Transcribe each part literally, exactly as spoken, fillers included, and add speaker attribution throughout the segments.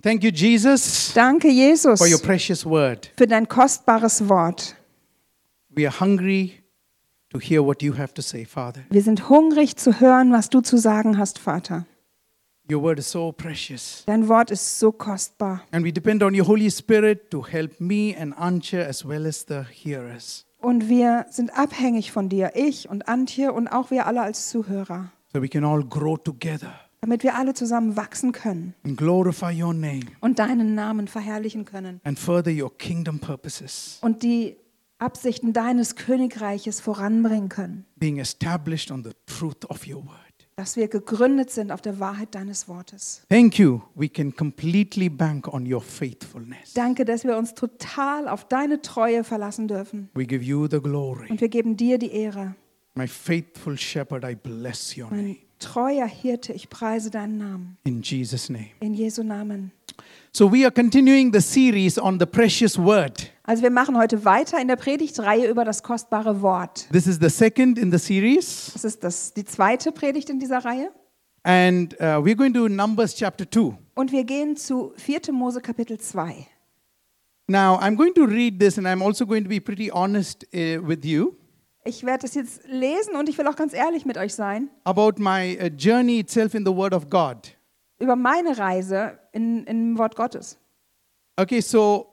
Speaker 1: Thank you, Jesus,
Speaker 2: Danke, Jesus,
Speaker 1: for your precious word.
Speaker 2: für dein kostbares Wort.
Speaker 1: We are hungry to hear what you have to say, Father.
Speaker 2: Wir sind hungrig zu hören, was du zu sagen hast, Vater.
Speaker 1: Your word is so precious.
Speaker 2: Dein Wort ist so kostbar.
Speaker 1: And we depend on your Holy Spirit to help me and Antje as well as the hearers.
Speaker 2: Und wir sind abhängig von dir, ich und Antje und auch wir alle als Zuhörer,
Speaker 1: So we can all grow together
Speaker 2: damit wir alle zusammen wachsen können
Speaker 1: and glorify your name
Speaker 2: und deinen Namen verherrlichen können
Speaker 1: and further your kingdom purposes,
Speaker 2: und die Absichten deines Königreiches voranbringen können,
Speaker 1: being established on the truth of your word.
Speaker 2: dass wir gegründet sind auf der Wahrheit deines Wortes.
Speaker 1: Thank you. We can completely bank on your faithfulness.
Speaker 2: Danke, dass wir uns total auf deine Treue verlassen dürfen.
Speaker 1: We give you the glory.
Speaker 2: Und wir geben dir die Ehre.
Speaker 1: My faithful shepherd, I bless your
Speaker 2: Mein
Speaker 1: name.
Speaker 2: treuer Hirte, ich preise deinen Namen.
Speaker 1: In Jesus' name.
Speaker 2: In Jesu Namen.
Speaker 1: So we are continuing the series on the precious word.
Speaker 2: Also wir machen heute weiter in der Predigtreihe über das kostbare Wort.
Speaker 1: This is the second in the series.
Speaker 2: Das ist das, die zweite Predigt in dieser Reihe.
Speaker 1: And uh, we're going to Numbers chapter two.
Speaker 2: Und wir gehen zu vierter Mose Kapitel zwei.
Speaker 1: Now, I'm going to read this and I'm also going to be pretty honest uh, with you
Speaker 2: Ich werde es jetzt lesen und ich will auch ganz ehrlich mit euch sein
Speaker 1: about my uh, journey itself in the Word of God.
Speaker 2: über meine Reise in, im Wort Gottes.
Speaker 1: Okay, so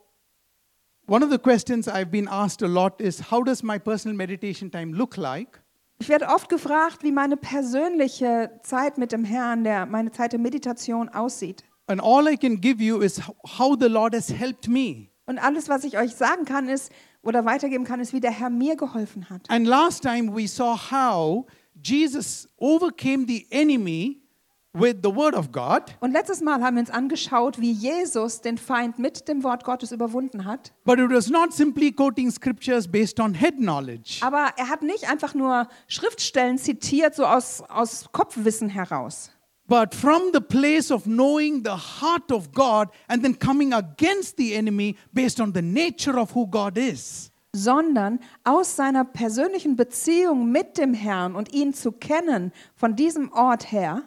Speaker 1: one of the questions I've been asked a lot is, how does my personal meditation time look like?
Speaker 2: Ich werde oft gefragt, wie meine persönliche Zeit mit dem Herrn, der, meine Zeit der Meditation aussieht.
Speaker 1: And all I can give you is how the Lord has helped me.
Speaker 2: Und alles, was ich euch sagen kann, ist oder weitergeben kann, ist, wie der Herr mir geholfen hat.
Speaker 1: And last time we saw how Jesus overcame the enemy with the Word of God.
Speaker 2: Und letztes Mal haben wir uns angeschaut, wie Jesus den Feind mit dem Wort Gottes überwunden hat.
Speaker 1: But it was not simply quoting scriptures based on head knowledge.
Speaker 2: Aber er hat nicht einfach nur Schriftstellen zitiert, so aus, aus Kopfwissen heraus.
Speaker 1: But from the place of knowing the heart of God and then coming against the enemy based on the nature of who God is.
Speaker 2: Sondern aus seiner persönlichen Beziehung mit dem Herrn und ihn zu kennen, von diesem Ort her,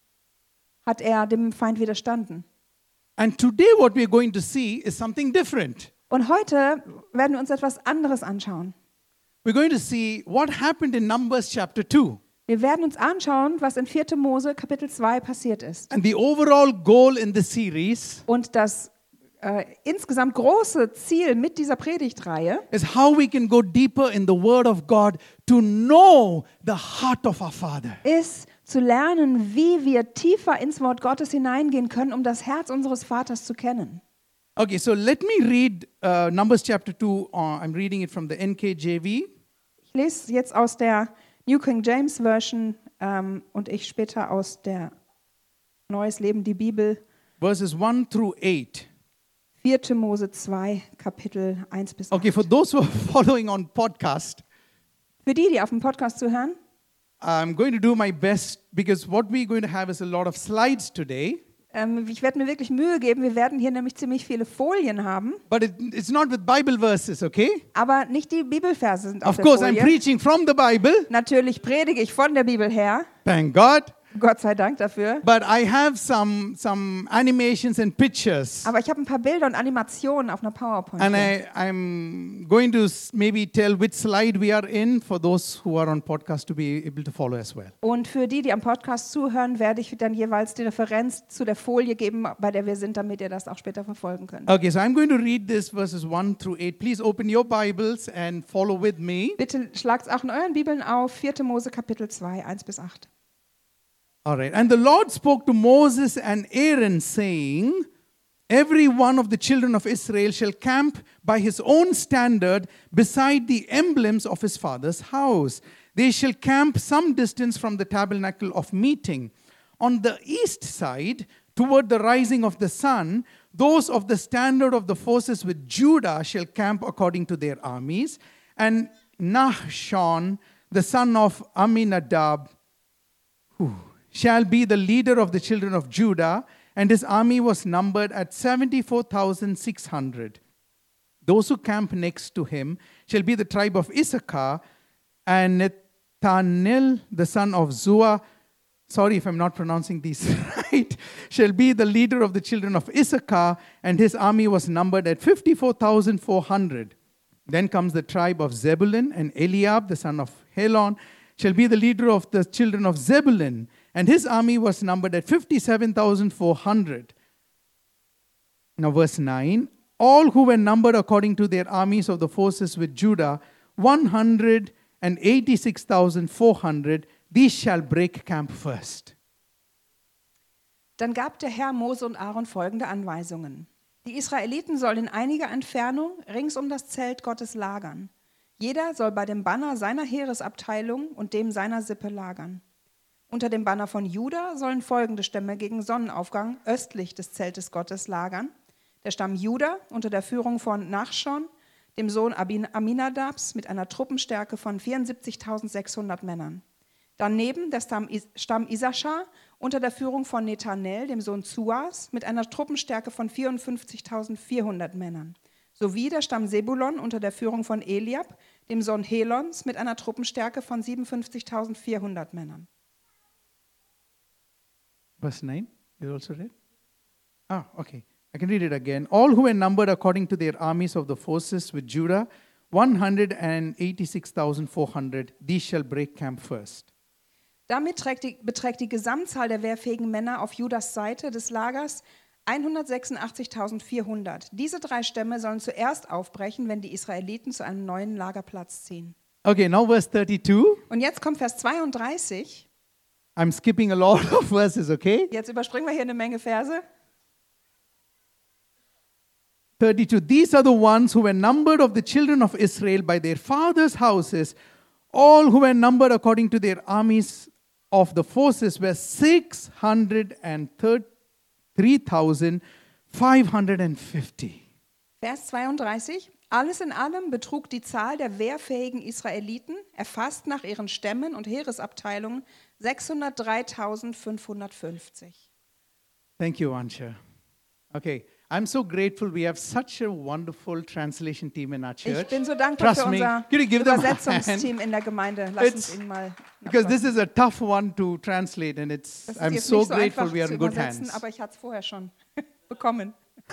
Speaker 2: hat er dem Feind widerstanden.
Speaker 1: And today what we're going to see is something different.
Speaker 2: Und heute werden wir uns etwas anderes anschauen.
Speaker 1: We're going to see what happened in Numbers chapter two.
Speaker 2: Wir werden uns anschauen, was in vierter Mose Kapitel zwei passiert ist.
Speaker 1: And the overall goal in this series
Speaker 2: Und das äh, insgesamt große Ziel mit dieser Predigtreihe
Speaker 1: is how we can go deeper in the Word of God to know the heart of our Father.
Speaker 2: ist, zu lernen, wie wir tiefer ins Wort Gottes hineingehen können, um das Herz unseres Vaters zu kennen.
Speaker 1: Okay, so let me read uh, Numbers chapter two. Uh, I'm reading it from the N K J V.
Speaker 2: Ich lese jetzt aus der New King James Version ähm, und ich später aus der Neues Leben, die Bibel,
Speaker 1: Verses one through eight.
Speaker 2: vierter Mose zwei, Kapitel eins bis acht.
Speaker 1: Okay, for those who are following on podcast,
Speaker 2: Für die, die auf dem Podcast zuhören,
Speaker 1: I'm going to do my best because what we're going to have is a lot of slides today.
Speaker 2: ähm, ich werde mir wirklich Mühe geben, wir werden hier nämlich ziemlich viele Folien haben,
Speaker 1: But it, it's not with Bible verses, okay?
Speaker 2: aber nicht die Bibelverse sind auf
Speaker 1: Of
Speaker 2: der
Speaker 1: course, I'm
Speaker 2: Folie.
Speaker 1: preaching from the Bible.
Speaker 2: Natürlich predige ich von der Bibel her,
Speaker 1: Thank God.
Speaker 2: Gott sei Dank dafür.
Speaker 1: But I have some some animations and pictures.
Speaker 2: Aber ich habe ein paar Bilder und Animationen auf einer PowerPoint.
Speaker 1: And
Speaker 2: hier.
Speaker 1: I, I'm going to s- maybe tell which slide we are in for those who are on podcast to be able to follow as well.
Speaker 2: Und für die, die am Podcast zuhören, werde ich dann jeweils die Referenz zu der Folie geben, bei der wir sind, damit ihr das auch später verfolgen könnt.
Speaker 1: Okay, so I'm going to read this verses one through eight. Please open your Bibles and follow with me.
Speaker 2: Bitte schlagt auch in euren Bibeln auf, vierter Mose Kapitel zwei, eins bis acht.
Speaker 1: All right. And the Lord spoke to Moses and Aaron, saying, every one of the children of Israel shall camp by his own standard beside the emblems of his father's house. They shall camp some distance from the tabernacle of meeting. On the east side, toward the rising of the sun, those of the standard of the forces with Judah shall camp according to their armies. And Nahshon, the son of Aminadab, whew, shall be the leader of the children of Judah, and his army was numbered at seventy-four thousand six hundred. Those who camp next to him shall be the tribe of Issachar, and Nethanel, the son of Zua, sorry if I'm not pronouncing these right, shall be the leader of the children of Issachar, and his army was numbered at fifty-four thousand four hundred. Then comes the tribe of Zebulun, and Eliab, the son of Helon, shall be the leader of the children of Zebulun, and his army was numbered at fifty-seven thousand four hundred. Now verse nine, all who were numbered according to their armies of the forces with Judah, one hundred eighty-six thousand four hundred, these shall break camp first.
Speaker 2: Dann gab der Herr Mose und Aaron folgende Anweisungen. Die Israeliten sollen in einiger Entfernung rings um das Zelt Gottes lagern. Jeder soll bei dem Banner seiner Heeresabteilung und dem seiner Sippe lagern. Unter dem Banner von Juda sollen folgende Stämme gegen Sonnenaufgang östlich des Zeltes Gottes lagern. Der Stamm Juda unter der Führung von Nachschon, dem Sohn Aminadabs, mit einer Truppenstärke von vierundsiebzigtausendsechshundert Männern. Daneben der Stamm Issachar unter der Führung von Nethanel, dem Sohn Zuas, mit einer Truppenstärke von vierundfünfzigtausendvierhundert Männern. Sowie der Stamm Sebulon unter der Führung von Eliab, dem Sohn Helons, mit einer Truppenstärke von siebenundfünfzigtausendvierhundert Männern.
Speaker 1: Verse nine, you also read? Ah, okay. I can read it again. All who were numbered according to their armies of the forces with Judah, one hundred eighty-six thousand four hundred, these shall break camp first.
Speaker 2: Damit trägt die, beträgt die Gesamtzahl der wehrfähigen Männer auf Judas Seite des Lagers hundertsechsundachtzigtausendvierhundert. Diese drei Stämme sollen zuerst aufbrechen, wenn die Israeliten zu einem neuen Lagerplatz ziehen.
Speaker 1: Okay, now verse thirty-two.
Speaker 2: Und jetzt kommt Vers zweiunddreißig.
Speaker 1: I'm skipping a lot of verses, okay?
Speaker 2: Jetzt überspringen wir hier eine Menge Verse.
Speaker 1: thirty-two. These are the ones who were numbered of the children of Israel by their fathers' houses. All who were numbered according to their armies of the forces were six hundred thirty-three thousand five hundred fifty.
Speaker 2: Vers zweiunddreißig. Alles in allem betrug die Zahl der wehrfähigen Israeliten, erfasst nach ihren Stämmen und Heeresabteilungen, sechshundertdreitausendfünfhundertfünfzig.
Speaker 1: Thank you, Ansha. Okay, I'm so grateful we have such a wonderful translation team in our church.
Speaker 2: Ich bin so dankbar
Speaker 1: Trust
Speaker 2: für
Speaker 1: me.
Speaker 2: unser
Speaker 1: Could you give them a
Speaker 2: Übersetzungsteam in der Gemeinde. Lass
Speaker 1: It's-
Speaker 2: uns ihnen mal
Speaker 1: Because this is a tough one to translate, and it's
Speaker 2: Das ist
Speaker 1: I'm
Speaker 2: jetzt
Speaker 1: so
Speaker 2: nicht so
Speaker 1: grateful
Speaker 2: einfach
Speaker 1: we are
Speaker 2: zu
Speaker 1: in good
Speaker 2: übersetzen,
Speaker 1: hands.
Speaker 2: aber ich hatte es vorher schon bekommen.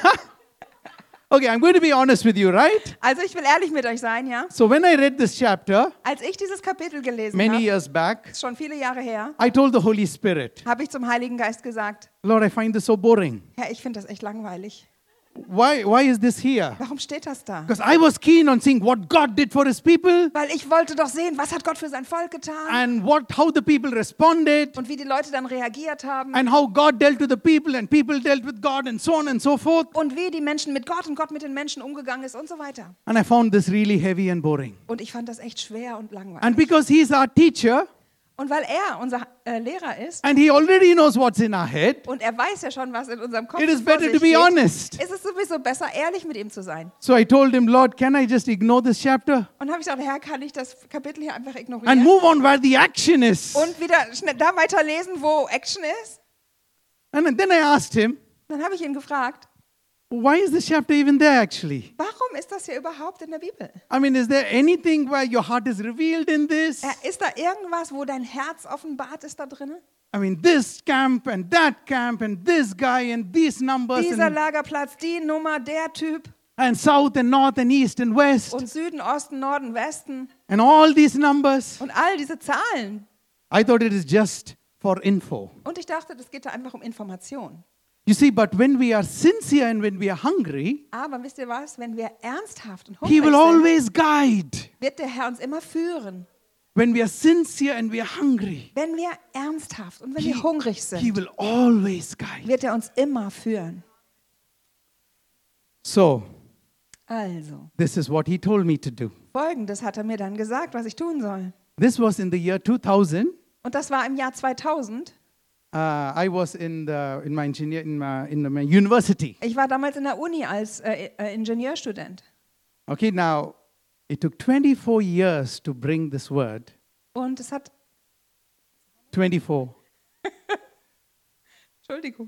Speaker 1: Okay, I'm going to be honest with you, right?
Speaker 2: Also ich will ehrlich mit euch sein, ja?
Speaker 1: So when I read this chapter
Speaker 2: Als ich dieses Kapitel gelesen
Speaker 1: many
Speaker 2: habe,
Speaker 1: years back,
Speaker 2: ist schon viele Jahre her,
Speaker 1: I told the Holy Spirit,
Speaker 2: habe ich zum Heiligen Geist gesagt,
Speaker 1: Lord, I find this so boring.
Speaker 2: Herr, ich finde das echt langweilig.
Speaker 1: Why, why is this here?
Speaker 2: Warum steht das da?
Speaker 1: Because I was keen on seeing what God did for his people
Speaker 2: Weil ich wollte doch sehen, was hat Gott für sein Volk getan
Speaker 1: and what, how the people responded
Speaker 2: und wie die Leute dann reagiert haben
Speaker 1: and how God dealt with the people and people dealt with God and so on and so forth.
Speaker 2: und wie die Menschen mit Gott und Gott mit den Menschen umgegangen ist und so weiter.
Speaker 1: And I found this really heavy and boring.
Speaker 2: Und ich fand das echt schwer und langweilig.
Speaker 1: And because he's our teacher
Speaker 2: Und weil er unser äh, Lehrer ist
Speaker 1: and he already knows what's in our head,
Speaker 2: und er weiß ja schon, was in unserem Kopf
Speaker 1: it is
Speaker 2: vor
Speaker 1: better
Speaker 2: sich
Speaker 1: to be
Speaker 2: geht,
Speaker 1: honest.
Speaker 2: ist es sowieso besser, ehrlich mit ihm zu sein.
Speaker 1: So I told him, Lord, can I just ignore this chapter
Speaker 2: Und habe ich gesagt, Herr, kann ich das Kapitel hier einfach
Speaker 1: and
Speaker 2: ignorieren
Speaker 1: move on where the action is?
Speaker 2: und wieder schnell da weiterlesen, wo Action ist?
Speaker 1: And then I asked him,
Speaker 2: Dann habe ich ihn gefragt,
Speaker 1: why is this chapter even there actually?
Speaker 2: warum ist das hier überhaupt in der Bibel?
Speaker 1: I mean, is there anything where your heart is revealed in this?
Speaker 2: Äh, Ist da irgendwas, wo dein Herz offenbart ist da drin?
Speaker 1: I mean, this camp and that camp and this guy and these numbers
Speaker 2: Dieser
Speaker 1: and,
Speaker 2: Lagerplatz, die Nummer, der Typ
Speaker 1: and south and north and east and west
Speaker 2: und Süden, Osten, Norden, Westen
Speaker 1: and all these numbers.
Speaker 2: und all diese Zahlen.
Speaker 1: I thought it is just for info.
Speaker 2: Und ich dachte, das geht da einfach um Information.
Speaker 1: You see, but when we are sincere and when we are hungry,
Speaker 2: Aber wisst ihr was? Wenn wir ernsthaft und
Speaker 1: he
Speaker 2: hungrig
Speaker 1: will
Speaker 2: sind,
Speaker 1: always guide.
Speaker 2: wird der Herr uns immer führen.
Speaker 1: When we are sincere and we are hungry,
Speaker 2: Wenn wir ernsthaft und wenn
Speaker 1: he,
Speaker 2: wir hungrig
Speaker 1: he
Speaker 2: sind,
Speaker 1: will always guide.
Speaker 2: wird er uns immer führen.
Speaker 1: So,
Speaker 2: Also,
Speaker 1: this is what he told me to do.
Speaker 2: Folgendes hat er mir dann gesagt, was ich tun soll.
Speaker 1: This was in the year two thousand.
Speaker 2: Und das war im Jahr zweitausend.
Speaker 1: Uh, I was in the in my engineer in my in my university.
Speaker 2: Ich war damals in der Uni als äh, äh, Ingenieurstudent.
Speaker 1: Okay, now it took twenty-four years to bring this word.
Speaker 2: Und es hat,
Speaker 1: twenty-four.
Speaker 2: Entschuldigung,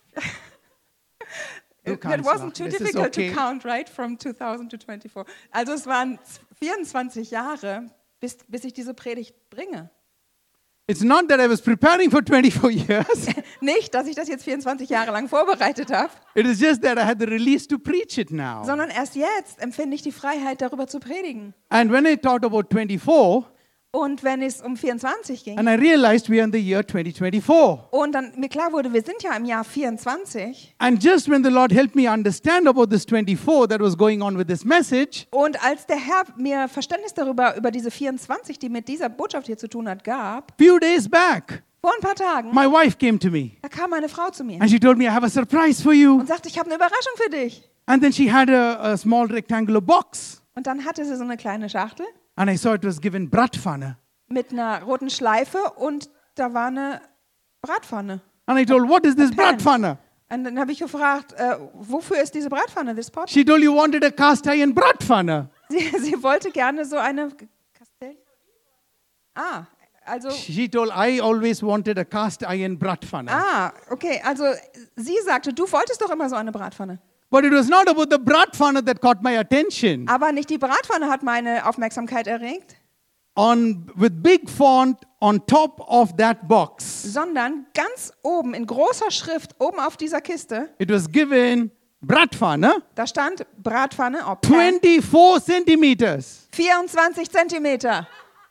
Speaker 1: Du
Speaker 2: it
Speaker 1: kannst
Speaker 2: wasn't
Speaker 1: noch.
Speaker 2: too
Speaker 1: Das ist
Speaker 2: difficult
Speaker 1: okay.
Speaker 2: to count, right, from two thousand to twenty-four. Also es waren vierundzwanzig Jahre, bis, bis ich diese Predigt bringe.
Speaker 1: It's not that I was preparing for twenty-four years.
Speaker 2: Nicht, dass ich das jetzt vierundzwanzig Jahre lang vorbereitet habe,
Speaker 1: It is just that I had the release to preach it now.
Speaker 2: sondern erst jetzt empfinde ich die Freiheit, darüber zu predigen.
Speaker 1: And when I talked about twenty-four,
Speaker 2: Und wenn es um vierundzwanzig ging
Speaker 1: and I realized we are in the year twenty twenty-four.
Speaker 2: und dann mir klar wurde, wir sind ja im Jahr vierundzwanzig,
Speaker 1: And just when the Lord helped me understand about this twenty-four that was going on with this message,
Speaker 2: und als der Herr mir Verständnis darüber, über diese vierundzwanzig, die mit dieser Botschaft hier zu tun hat, gab,
Speaker 1: few days back,
Speaker 2: vor ein paar Tagen,
Speaker 1: my wife came to me
Speaker 2: da kam eine Frau zu mir
Speaker 1: and she told me, I have a surprise for you.
Speaker 2: und sagte, ich habe eine Überraschung für dich.
Speaker 1: And then she had a, a small rectangular box.
Speaker 2: Und dann hatte sie so eine kleine Schachtel
Speaker 1: And I saw it was given bratpfanne.
Speaker 2: mit einer roten Schleife und da war eine Bratpfanne.
Speaker 1: And I told, what is this
Speaker 2: Pan.
Speaker 1: bratpfanne?
Speaker 2: Und dann habe ich gefragt, äh, wofür ist diese Bratpfanne, this pot?
Speaker 1: She told you wanted a cast iron bratpfanne.
Speaker 2: Sie, sie wollte gerne so eine Kastell. Ah, also
Speaker 1: She told, I always wanted a cast iron bratpfanne.
Speaker 2: ah, okay, also sie sagte, du wolltest doch immer so eine Bratpfanne.
Speaker 1: But it was not about the bratpfanne that caught my attention.
Speaker 2: Aber nicht die Bratpfanne hat meine Aufmerksamkeit erregt,
Speaker 1: On with big font on top of that box,
Speaker 2: sondern ganz oben in großer Schrift oben auf dieser Kiste,
Speaker 1: it was given bratpfanne,
Speaker 2: da stand Bratpfanne, oh, Pan,
Speaker 1: twenty-four centimeters.
Speaker 2: vierundzwanzig Zentimeter.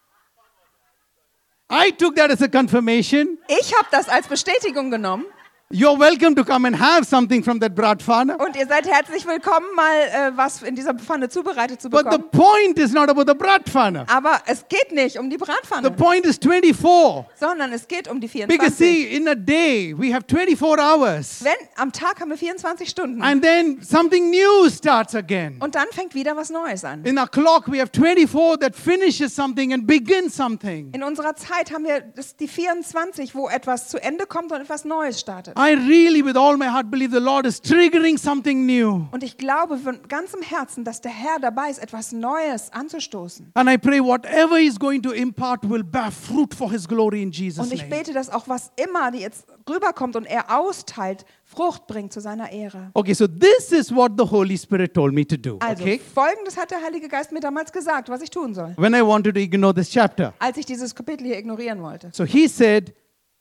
Speaker 1: I took that as a confirmation.
Speaker 2: Ich habe das als Bestätigung genommen.
Speaker 1: You're welcome to come and have something from that bratpfanne.
Speaker 2: Und ihr seid herzlich willkommen, mal äh, was in dieser Pfanne zubereitet zu
Speaker 1: But the
Speaker 2: bekommen.
Speaker 1: point is not about the bratpfanne.
Speaker 2: Aber es geht nicht um die
Speaker 1: The
Speaker 2: Bratpfanne,
Speaker 1: point is twenty-four.
Speaker 2: sondern es geht um die
Speaker 1: Because
Speaker 2: vierundzwanzig.
Speaker 1: see, in a day, we have twenty-four hours.
Speaker 2: Wenn, am Tag haben wir vierundzwanzig Stunden.
Speaker 1: And then something new starts again.
Speaker 2: Und dann fängt wieder was Neues an.
Speaker 1: In our clock, we have twenty-four that finishes something and begins something.
Speaker 2: In unserer Zeit haben wir das, die vierundzwanzig, wo etwas zu Ende kommt und etwas Neues startet.
Speaker 1: I really, with all my heart, believe the Lord is triggering something new.
Speaker 2: Und ich glaube von ganzem Herzen, dass der Herr dabei ist, etwas Neues anzustoßen.
Speaker 1: And I pray whatever He's going to impart will bear fruit for His glory in Jesus'
Speaker 2: Und ich
Speaker 1: name.
Speaker 2: bete, dass auch was immer die jetzt rüberkommt und er austeilt, Frucht bringt zu seiner Ehre.
Speaker 1: Okay, so this is what the Holy Spirit told me to do.
Speaker 2: Also,
Speaker 1: Okay,
Speaker 2: Folgendes hat der Heilige Geist mir damals gesagt, was ich tun soll,
Speaker 1: when I wanted to ignore this chapter.
Speaker 2: als ich dieses Kapitel hier ignorieren wollte.
Speaker 1: So He said,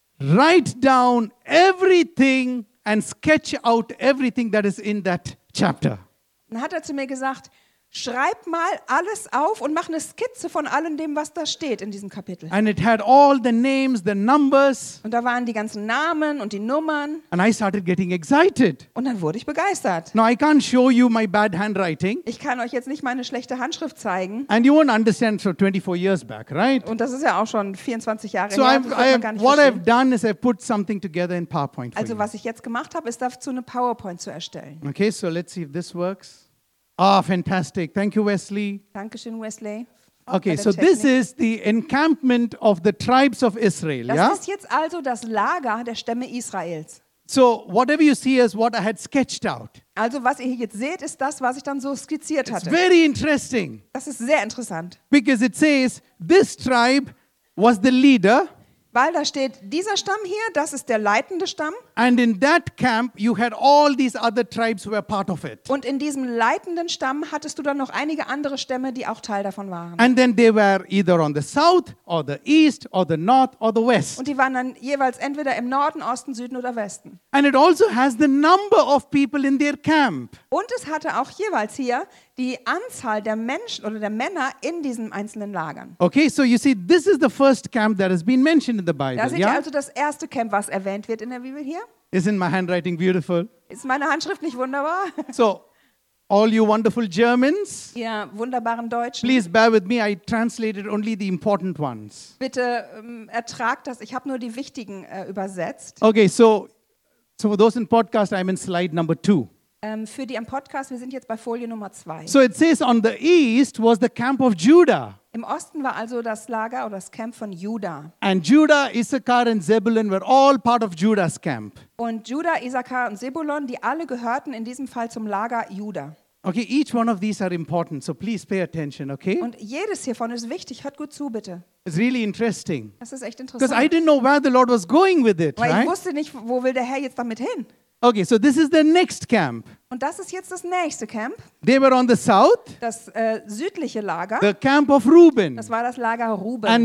Speaker 1: write down everything and sketch out everything that is in that chapter.
Speaker 2: Dann hat er zu mir gesagt, schreib mal alles auf und mach eine Skizze von allem dem, was da steht in diesem Kapitel.
Speaker 1: And it had all the names, the numbers,
Speaker 2: Und da waren die ganzen Namen und die Nummern
Speaker 1: and I started getting excited.
Speaker 2: und dann wurde ich begeistert.
Speaker 1: Now I can't show you my bad handwriting,
Speaker 2: Ich kann euch jetzt nicht meine schlechte Handschrift zeigen.
Speaker 1: and you won't understand so twenty-four years back, right?
Speaker 2: Und das ist ja auch schon vierundzwanzig Jahre
Speaker 1: So
Speaker 2: her.
Speaker 1: I've,
Speaker 2: Das wird man
Speaker 1: I've,
Speaker 2: gar nicht
Speaker 1: what I've
Speaker 2: verstehen.
Speaker 1: done is I've put something together in PowerPoint for
Speaker 2: Also
Speaker 1: you.
Speaker 2: was ich jetzt gemacht habe, ist dazu eine PowerPoint zu erstellen.
Speaker 1: Okay, so let's see if this works. Ah, fantastic. Thank you, Wesley.
Speaker 2: Dankeschön, Wesley.
Speaker 1: Okay,
Speaker 2: Bei der
Speaker 1: so this
Speaker 2: Technik.
Speaker 1: is the encampment of the tribes of Israel,
Speaker 2: Das
Speaker 1: yeah?
Speaker 2: ist jetzt also das Lager der Stämme Israels.
Speaker 1: So whatever you see is what I had sketched out.
Speaker 2: Also was ihr hier jetzt seht, ist das, was ich dann so skizziert
Speaker 1: It's
Speaker 2: hatte.
Speaker 1: very interesting
Speaker 2: Das ist sehr interessant,
Speaker 1: because it says this tribe was the leader,
Speaker 2: weil da steht, dieser Stamm hier, das ist der leitende Stamm.
Speaker 1: and in that camp you had all these other tribes who were part of it.
Speaker 2: Und in diesem leitenden Stamm hattest du dann noch einige andere Stämme, die auch Teil davon waren.
Speaker 1: And then they were either on the south or the east or the north or the west.
Speaker 2: Und die waren dann jeweils entweder im Norden, Osten, Süden oder Westen.
Speaker 1: And it also has the number of people in their camp.
Speaker 2: Und es hatte auch jeweils hier die Anzahl der Menschen oder der Männer in diesen einzelnen Lagern.
Speaker 1: Okay, so you see, this is the first camp that has been mentioned in the Bible.
Speaker 2: Da seht ihr
Speaker 1: Yeah?
Speaker 2: also das erste Camp, was erwähnt wird in der Bibel hier.
Speaker 1: Isn't my handwriting beautiful?
Speaker 2: Ist meine Handschrift nicht wunderbar?
Speaker 1: So, all you wonderful Germans,
Speaker 2: Ihr wunderbaren Deutschen,
Speaker 1: please bear with me. I translated only the important ones.
Speaker 2: bitte ähm, ertragt das. Ich habe nur die wichtigen äh, übersetzt.
Speaker 1: Okay, so, so for those in podcast, I'm in slide number two.
Speaker 2: Ähm, für die am Podcast, wir sind jetzt bei Folie Nummer zwei.
Speaker 1: So it says on the east was the camp of Judah.
Speaker 2: Im Osten war also das Lager oder das Camp von Juda.
Speaker 1: And Judah, Issachar, and Zebulun were all part of Judah's camp.
Speaker 2: Und Juda, Isakar und Sebulon, die alle gehörten in diesem Fall zum Lager Juda.
Speaker 1: Okay, each one of these are important, so please pay attention, okay?
Speaker 2: Und jedes hiervon ist wichtig. Hört gut zu, bitte.
Speaker 1: It's really interesting.
Speaker 2: Das ist echt
Speaker 1: Because I
Speaker 2: interessant.
Speaker 1: didn't know where the Lord was going with it,
Speaker 2: Weil ich
Speaker 1: right?
Speaker 2: wusste nicht, wo will der Herr jetzt damit hin.
Speaker 1: Okay, so this is the next camp.
Speaker 2: Und das ist jetzt das nächste Camp,
Speaker 1: They were on the south,
Speaker 2: das äh, südliche Lager.
Speaker 1: the camp of Reuben.
Speaker 2: Das war das Lager
Speaker 1: And
Speaker 2: Rubens.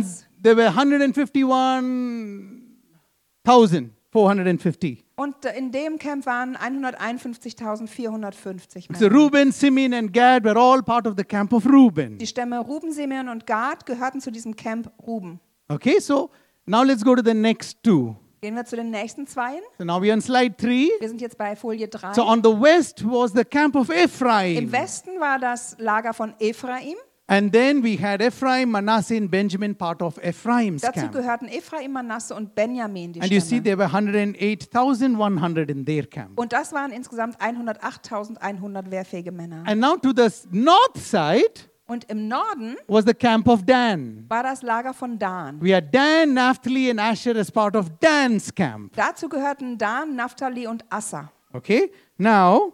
Speaker 1: there were one hundred fifty-one thousand four hundred fifty.
Speaker 2: Und in dem Camp waren hunderteinundfünfzigtausendvierhundertfünfzig
Speaker 1: So
Speaker 2: Männer.
Speaker 1: Reuben, Simeon and Gad were all part of the camp of Reuben.
Speaker 2: Die Stämme Ruben, Simeon und Gad gehörten zu diesem Camp Ruben.
Speaker 1: Okay, so now let's go to the next two.
Speaker 2: Gehen wir zu den nächsten zweien.
Speaker 1: So now we're on slide three.
Speaker 2: Wir sind jetzt bei Folie drei.
Speaker 1: So on the west was the camp of
Speaker 2: Im
Speaker 1: Ephraim.
Speaker 2: Westen war das Lager von Ephraim.
Speaker 1: And then we had Ephraim, Manasseh and Benjamin part of Ephraim's
Speaker 2: Dazu
Speaker 1: camp.
Speaker 2: gehörten Ephraim, Manasse und Benjamin, die
Speaker 1: And you see
Speaker 2: Stämme.
Speaker 1: there were one hundred eight thousand one hundred in their camp.
Speaker 2: Und das waren insgesamt hundertachttausendeinhundert wehrfähige Männer.
Speaker 1: And now to the s- north side
Speaker 2: Und im Norden
Speaker 1: was the camp of Dan.
Speaker 2: war das Lager von Dan.
Speaker 1: We had Dan, Naphtali and Asher as part of Dan's camp.
Speaker 2: Dazu gehörten Dan, Naphtali und Asser.
Speaker 1: Okay, now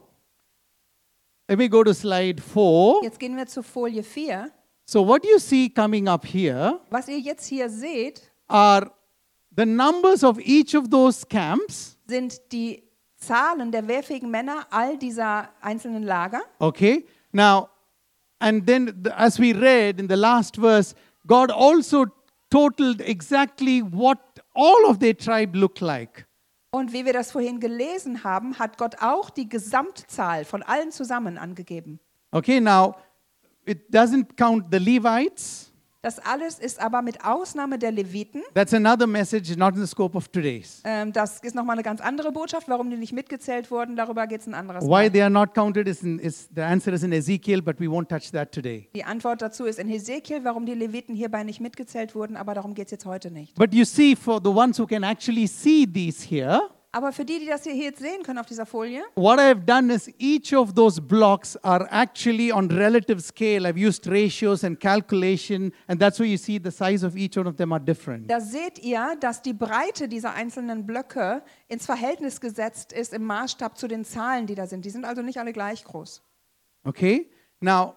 Speaker 1: let me go to slide four.
Speaker 2: Jetzt gehen wir zu Folie vier.
Speaker 1: So what you see coming up here
Speaker 2: Was ihr jetzt hier seht,
Speaker 1: are the numbers of each of those camps.
Speaker 2: sind die Zahlen der wehrfähigen Männer all dieser einzelnen Lager.
Speaker 1: Okay, now, and then the, as we read in the last verse, God also totaled exactly what all of their tribe looked like.
Speaker 2: Und wie wir das vorhin gelesen haben, hat Gott auch die Gesamtzahl von allen zusammen angegeben.
Speaker 1: Okay, now, it doesn't count the Levites.
Speaker 2: Das alles ist aber mit Ausnahme der Leviten.
Speaker 1: That's another message, not in the scope of today's.
Speaker 2: Ähm, das ist nochmal eine ganz andere Botschaft, warum die nicht mitgezählt wurden. Darüber geht es ein anderes
Speaker 1: Why
Speaker 2: Mal.
Speaker 1: they are not counted is, in, is the answer is in Ezekiel, but we won't touch that today.
Speaker 2: Die Antwort dazu ist in Hesekiel, warum die Leviten hierbei nicht mitgezählt wurden, aber darum geht es jetzt heute nicht.
Speaker 1: But you see, for the ones who can actually see these here,
Speaker 2: Aber für die, die das hier jetzt sehen können auf dieser Folie,
Speaker 1: what I've done is each of those blocks are actually on relative scale. I've used ratios and calculation, and that's why you see the size of each one of them are different.
Speaker 2: da seht ihr, dass die Breite dieser einzelnen Blöcke ins Verhältnis gesetzt ist im Maßstab zu den Zahlen, die da sind. Die sind also nicht alle gleich groß.
Speaker 1: Okay? Now,